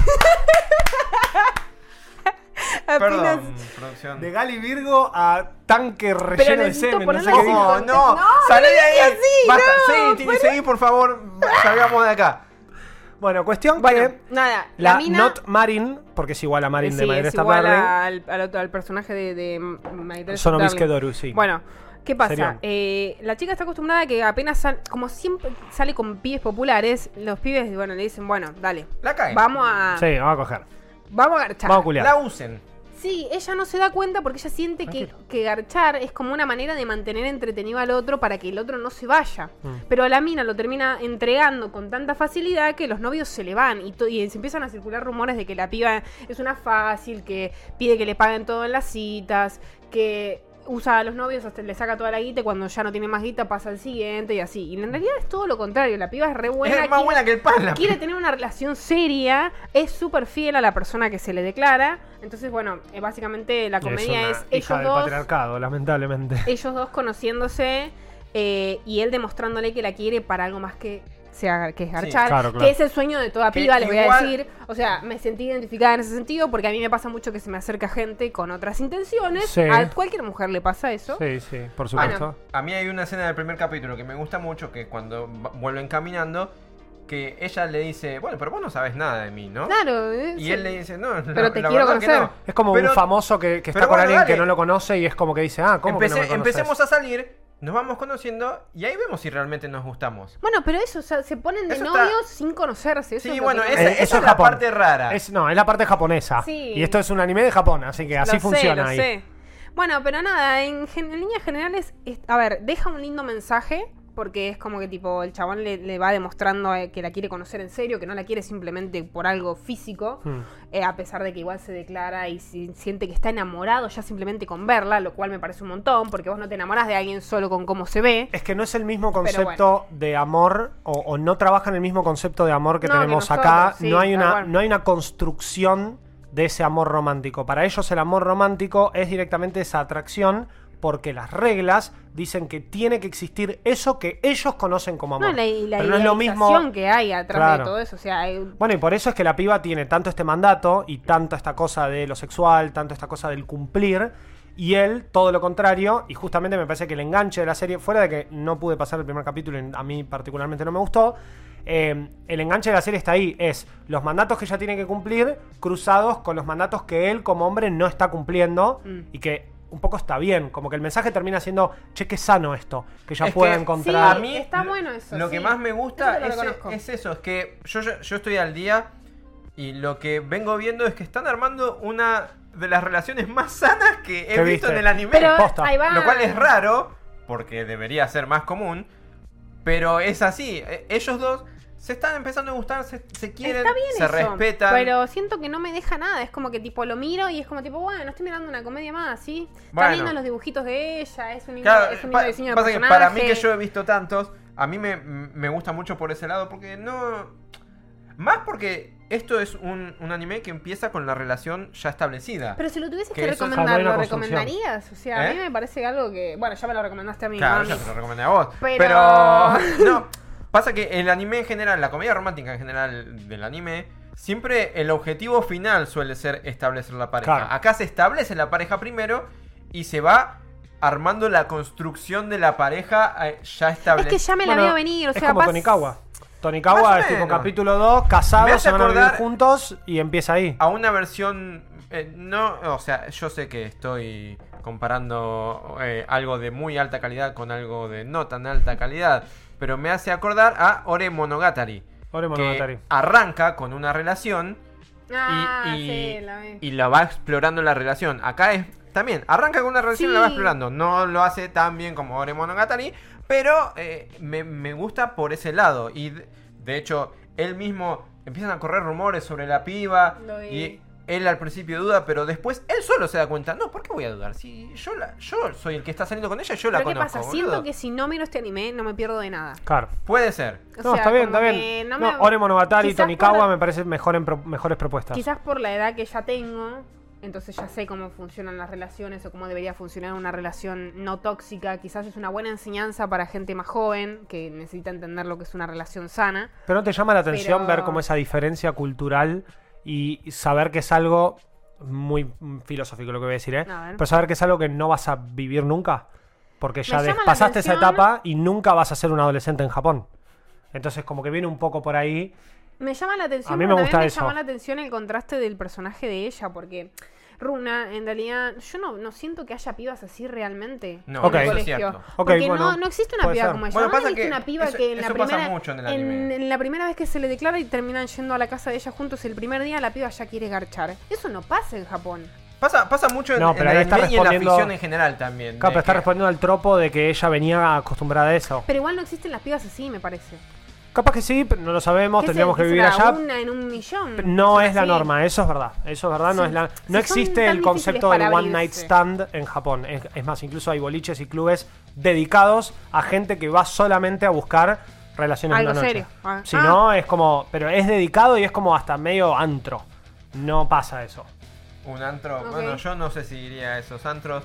Perdón, apenas... producción. De Gali Virgo a tanque relleno de necesito semen. No sé ponerla qué así. dijo. No, no, No, salí no de ahí. digas así, Basta, no, seguí, Tini, seguí, por favor. Salgamos de acá. Bueno, cuestión Bueno, que nada. La, la mina... Not Marin, porque es igual a Marin sí, de Madrid es esta igual tarde. al, al, otro- al personaje de, de Maite Sono Darling. Bisquedoru, sí. Bueno, ¿qué pasa? Serión. Eh, la chica está acostumbrada a que apenas sal- como siempre sale con pibes populares, los pibes, bueno, le dicen, bueno, dale. La caen. Vamos a. Sí, vamos a coger. Vamos a garchar. Vamos a culiar. La usen. Sí, ella no se da cuenta porque ella siente que, Tranquilo. que garchar es como una manera de mantener entretenido al otro para que el otro no se vaya. Mm. Pero la mina lo termina entregando con tanta facilidad que los novios se le van y, to- y se empiezan a circular rumores de que la piba es una fácil, que pide que le paguen todo en las citas, que usa a los novios hasta le saca toda la guita y cuando ya no tiene más guita pasa al siguiente y así. Y en realidad es todo lo contrario, la piba es re buena. Es más quiere- buena que el pan. La quiere tener una relación seria, es súper fiel a la persona que se le declara. Entonces, bueno, eh, básicamente la comedia es, una hija ellos del dos, patriarcado, lamentablemente. ellos dos conociéndose eh, y él demostrándole que la quiere para algo más que sea que es garchar, claro, claro. que es el sueño de toda Que piba, les voy a igual- decir. O sea, me sentí identificada en ese sentido porque a mí me pasa mucho que se me acerca gente con otras intenciones. Sí. A cualquier mujer le pasa eso. Sí, sí, por supuesto. A mí hay una escena del primer capítulo que me gusta mucho, que cuando va- vuelven caminando, que ella le dice, bueno, pero vos no sabes nada de mí, ¿no? Claro, eh, Y sí. él le dice, no, Pero la- te la quiero verdad que conocer. no. Es como Pero un famoso que, que está pero con bueno, alguien dale. que no lo conoce y es como que dice, ah, ¿cómo que no empecé- me conoces? empecemos a salir, nos vamos conociendo y ahí vemos si realmente nos gustamos. Bueno, pero eso, o sea, se ponen de Eso está- novios sin conocerse. Eso Sí, es lo bueno, que no- esa, Eh, esa eso es es la Japón. parte rara. Es, no, es la parte japonesa. Sí. Y esto es un anime de Japón, así que así Lo sé, funciona lo ahí. sé. Bueno, pero nada, en, gen- en líneas generales, es- a ver, deja un lindo mensaje, porque es como que tipo el chabón le, le va demostrando eh, que la quiere conocer en serio, que no la quiere simplemente por algo físico, Hmm. eh, a pesar de que igual se declara y si- siente que está enamorado ya simplemente con verla, lo cual me parece un montón, porque vos no te enamorás de alguien solo con cómo se ve. Es que no es el mismo Pero concepto de amor, o, o no trabajan el mismo concepto de amor que No, que tenemos nosotros, acá. sí, no, hay tal una, cual. no hay una construcción de ese amor romántico. Para ellos el amor romántico es directamente esa atracción, porque las reglas dicen que tiene que existir eso que ellos conocen como amor. No, la, y la Pero no es lo mismo. idealización que hay atrás Claro. de todo eso, o sea, hay- Bueno, y por eso es que la piba tiene tanto este mandato y tanto esta cosa de lo sexual, tanto esta cosa del cumplir, y él todo lo contrario, y justamente me parece que el enganche de la serie, fuera de que no pude pasar el primer capítulo y a mí particularmente no me gustó, eh, el enganche de la serie está ahí, es los mandatos que ella tiene que cumplir cruzados con los mandatos que él como hombre no está cumpliendo, Mm. y que un poco está bien, como que el mensaje termina siendo, che, qué sano esto, que ella Es pueda que- encontrar... A mí está lo- bueno eso, Lo sí. que más me gusta Eso te lo es, reconozco. es eso, es que yo, yo, yo estoy al día y lo que vengo viendo es que están armando una de las relaciones más sanas que he ¿Qué visto viste? en el anime. Pero Posta. ahí va. Lo cual es raro, porque debería ser más común. Pero es así. E- Ellos dos se están empezando a gustar, se, se quieren, Está bien se eso, respetan. pero siento que no me deja nada. Es como que tipo lo miro y es como tipo, bueno, estoy mirando una comedia más, ¿sí? Está Bueno. lindo los dibujitos de ella, es un lindo, Claro, es un lindo pa- diseño de pasa que personaje. para mí que yo he visto tantos, a mí me, me gusta mucho por ese lado porque no... Más porque esto es un, un anime que empieza con la relación ya establecida. Pero si lo tuvieses Que que, eso es- recomendar, Claro, hay ¿lo una construcción. recomendarías? O sea, a ¿Eh? mí me parece algo que... Bueno, ya me lo recomendaste a mí, Claro, no a ya mí. te lo recomendé a vos. Pero- Pero... no, pasa que el anime en general, la comedia romántica en general del anime, siempre el objetivo final suele ser establecer la pareja. Claro. Acá se establece la pareja primero y se va armando la construcción de la pareja eh, ya Es establecida. que ya me la Bueno, veo venir, o es sea, como pas- Tonikawa. Tonikawa Más o es tipo menos. capítulo dos, Me casados, hace se van a vivir acordar- juntos y empieza ahí. A una versión... eh, no, o sea, yo sé que estoy comparando eh, algo de muy alta calidad con algo de no tan alta calidad, pero me hace acordar a Ore Monogatari. Ore Que Monogatari. arranca con una relación Ah, y, y, sí, la vi. y la va explorando la relación. Acá es también, arranca con una relación y la va Sí. explorando. No lo hace tan bien como Ore Monogatari, pero eh, me, me gusta por ese lado. Y de, de hecho, él mismo empiezan a correr rumores sobre la piba. Lo vi. Y él al principio duda, pero después él solo se da cuenta. No, ¿por qué voy a dudar? Si yo, la, yo soy el que está saliendo con ella, yo la Pero ¿qué conozco. pasa? boludo. Siento que si no miro este anime no me pierdo de nada. Claro. Puede ser. O No, sea, está bien, como está que bien. no No, me- Ore Monogatari y quizás Tonikawa por- me parecen mejor en pro- mejores propuestas. Quizás por la edad que ya tengo, entonces ya sé cómo funcionan las relaciones o cómo debería funcionar una relación no tóxica. Quizás es una buena enseñanza para gente más joven que necesita entender lo que es una relación sana. Pero no te llama la atención Pero- ver como esa diferencia cultural y saber que es algo muy mm, filosófico lo que voy a decir, ¿eh? A ver. Pero saber que es algo que no vas a vivir nunca. Porque ya Me des- llama la pasaste esa atención- etapa y nunca vas a ser un adolescente en Japón. Entonces como que viene un poco por ahí. Me llama la atención, A mí me pero gusta también me eso. llamó la atención el contraste del personaje de ella, porque Runa, en realidad, yo no, no siento que haya pibas así realmente No, en Ok. el eso es colegio. cierto. Ok, Porque bueno, no, no existe una puede piba ser. como ella. Bueno, ¿No pasa viste que una piba eso- que en la eso pasa primera mucho en el anime. en, en la primera vez que se le declara y terminan yendo a la casa de ella juntos, el primer día la piba ya quiere garchar. Eso no pasa en Japón. Pasa, pasa mucho en, No, en pero el ahí está anime y en la respondiendo- ficción en general también. Claro, de pero está que- respondiendo al tropo de que ella venía acostumbrada a eso. Pero igual no existen las pibas así, me parece. Capaz que sí, pero no lo sabemos, ¿Qué tendríamos se- que qué vivir será? allá. Una en un millón. No Son es la así. norma, eso es verdad. Eso es verdad, no Sí, es la. sí No son existe tan el concepto difíciles del para one night abrirse. stand en Japón. Es, es más, incluso hay boliches y clubes dedicados a gente que va solamente a buscar relaciones Algo de una noche. serio. Ah. Si Ah. no, es como. Pero es dedicado y es como hasta medio antro. No pasa eso. Un antro. Ok. Bueno, yo no sé si iría a esos antros.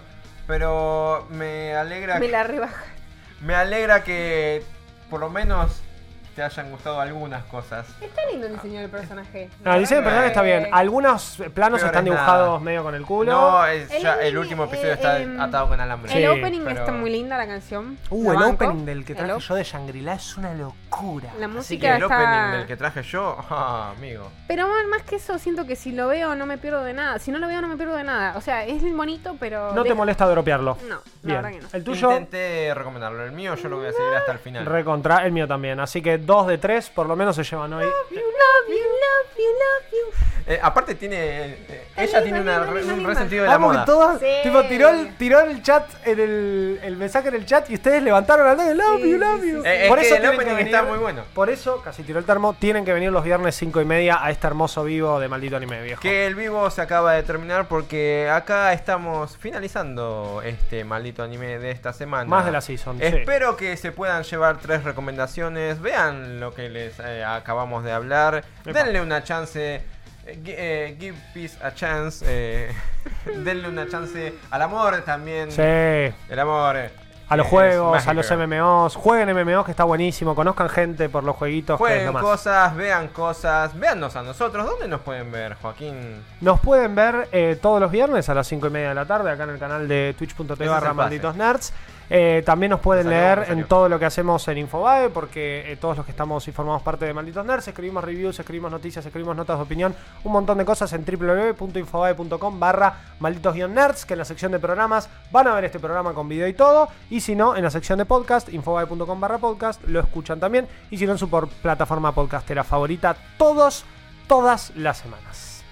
Pero me alegra. Me que- la rebaja. Me alegra que por lo menos te hayan gustado algunas cosas. Está lindo el diseño del personaje. No, el diseño del personaje está bien. Eh, Algunos planos Peor están es dibujados nada. medio con el culo. No, es El ya, el anime, último eh, episodio está em, atado con alambre. Sí, el opening pero- está muy linda, la canción. Uh, La el banco. opening del que El traje op- yo de Shangri-La es una locura. La Así música que el está... opening del que traje yo, ah, amigo. Pero más- más que eso, siento que si lo veo no me pierdo de nada. Si no lo veo no me pierdo de nada. O sea, es bonito, pero... No te deja- molesta dropearlo. No, la Bien. verdad que no. El tuyo, Intenté recomendarlo. El mío yo lo voy a seguir hasta el final. recontra, el mío también. Así que dos de tres por lo menos se llevan hoy. You love you, love you, love you. Eh, aparte tiene. eh, ella Es tiene linda, una, linda, re- un linda. resentido de la Vamos moda. que todas, Sí. tipo, tiró el, tiró el chat en el, el mensaje en el chat y ustedes levantaron la de love Sí, you, sí, love sí, you. sí. Eh, es Por que eso el tienen opening que está venir- muy bueno. Por eso, casi tiró el termo, tienen que venir los viernes cinco y media a este hermoso vivo de Maldito Anime, viejo. Que el vivo se acaba de terminar porque acá estamos finalizando este maldito anime de esta semana. Más de la season, sí. Espero que se puedan llevar tres recomendaciones. Vean lo que les eh, acabamos de hablar. Epa. Denle una chance. eh, gi- eh, give peace a chance. eh, denle una chance al amor también. Sí. El amor. eh, A los es juegos, a mágico. los M M Os. Jueguen M M Os que está buenísimo. Conozcan gente por los jueguitos que es Jueguen lo más. cosas, vean cosas, véannos a nosotros. ¿Dónde nos pueden ver, Joaquín? Nos pueden ver eh, todos los viernes a las cinco y media de la tarde acá en el canal de twitch punto t v Ese es barra el pase. malditos nerds. Eh, también nos pueden Me salió, leer me salió. en todo lo que hacemos en Infobae, porque eh, todos los que estamos y formamos parte de Malditos Nerds escribimos reviews, escribimos noticias, escribimos notas de opinión, un montón de cosas en w w w punto infobae punto com barra malditos-nerds, que en la sección de programas van a ver este programa con video y todo, y si no, en la sección de podcast, infobae punto com barra podcast, lo escuchan también, y si no en su por plataforma podcastera favorita, todos, todas las semanas.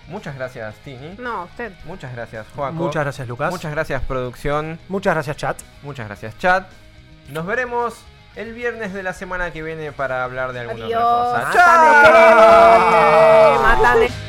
Muchas gracias, Tini. No, usted. Muchas gracias, Joaco. Muchas gracias, Lucas. Muchas gracias, producción. Muchas gracias, chat. Muchas gracias, chat. Nos veremos el viernes de la semana que viene para hablar de alguna Adiós. otra cosa. Mátame. ¡Chao! Mátame.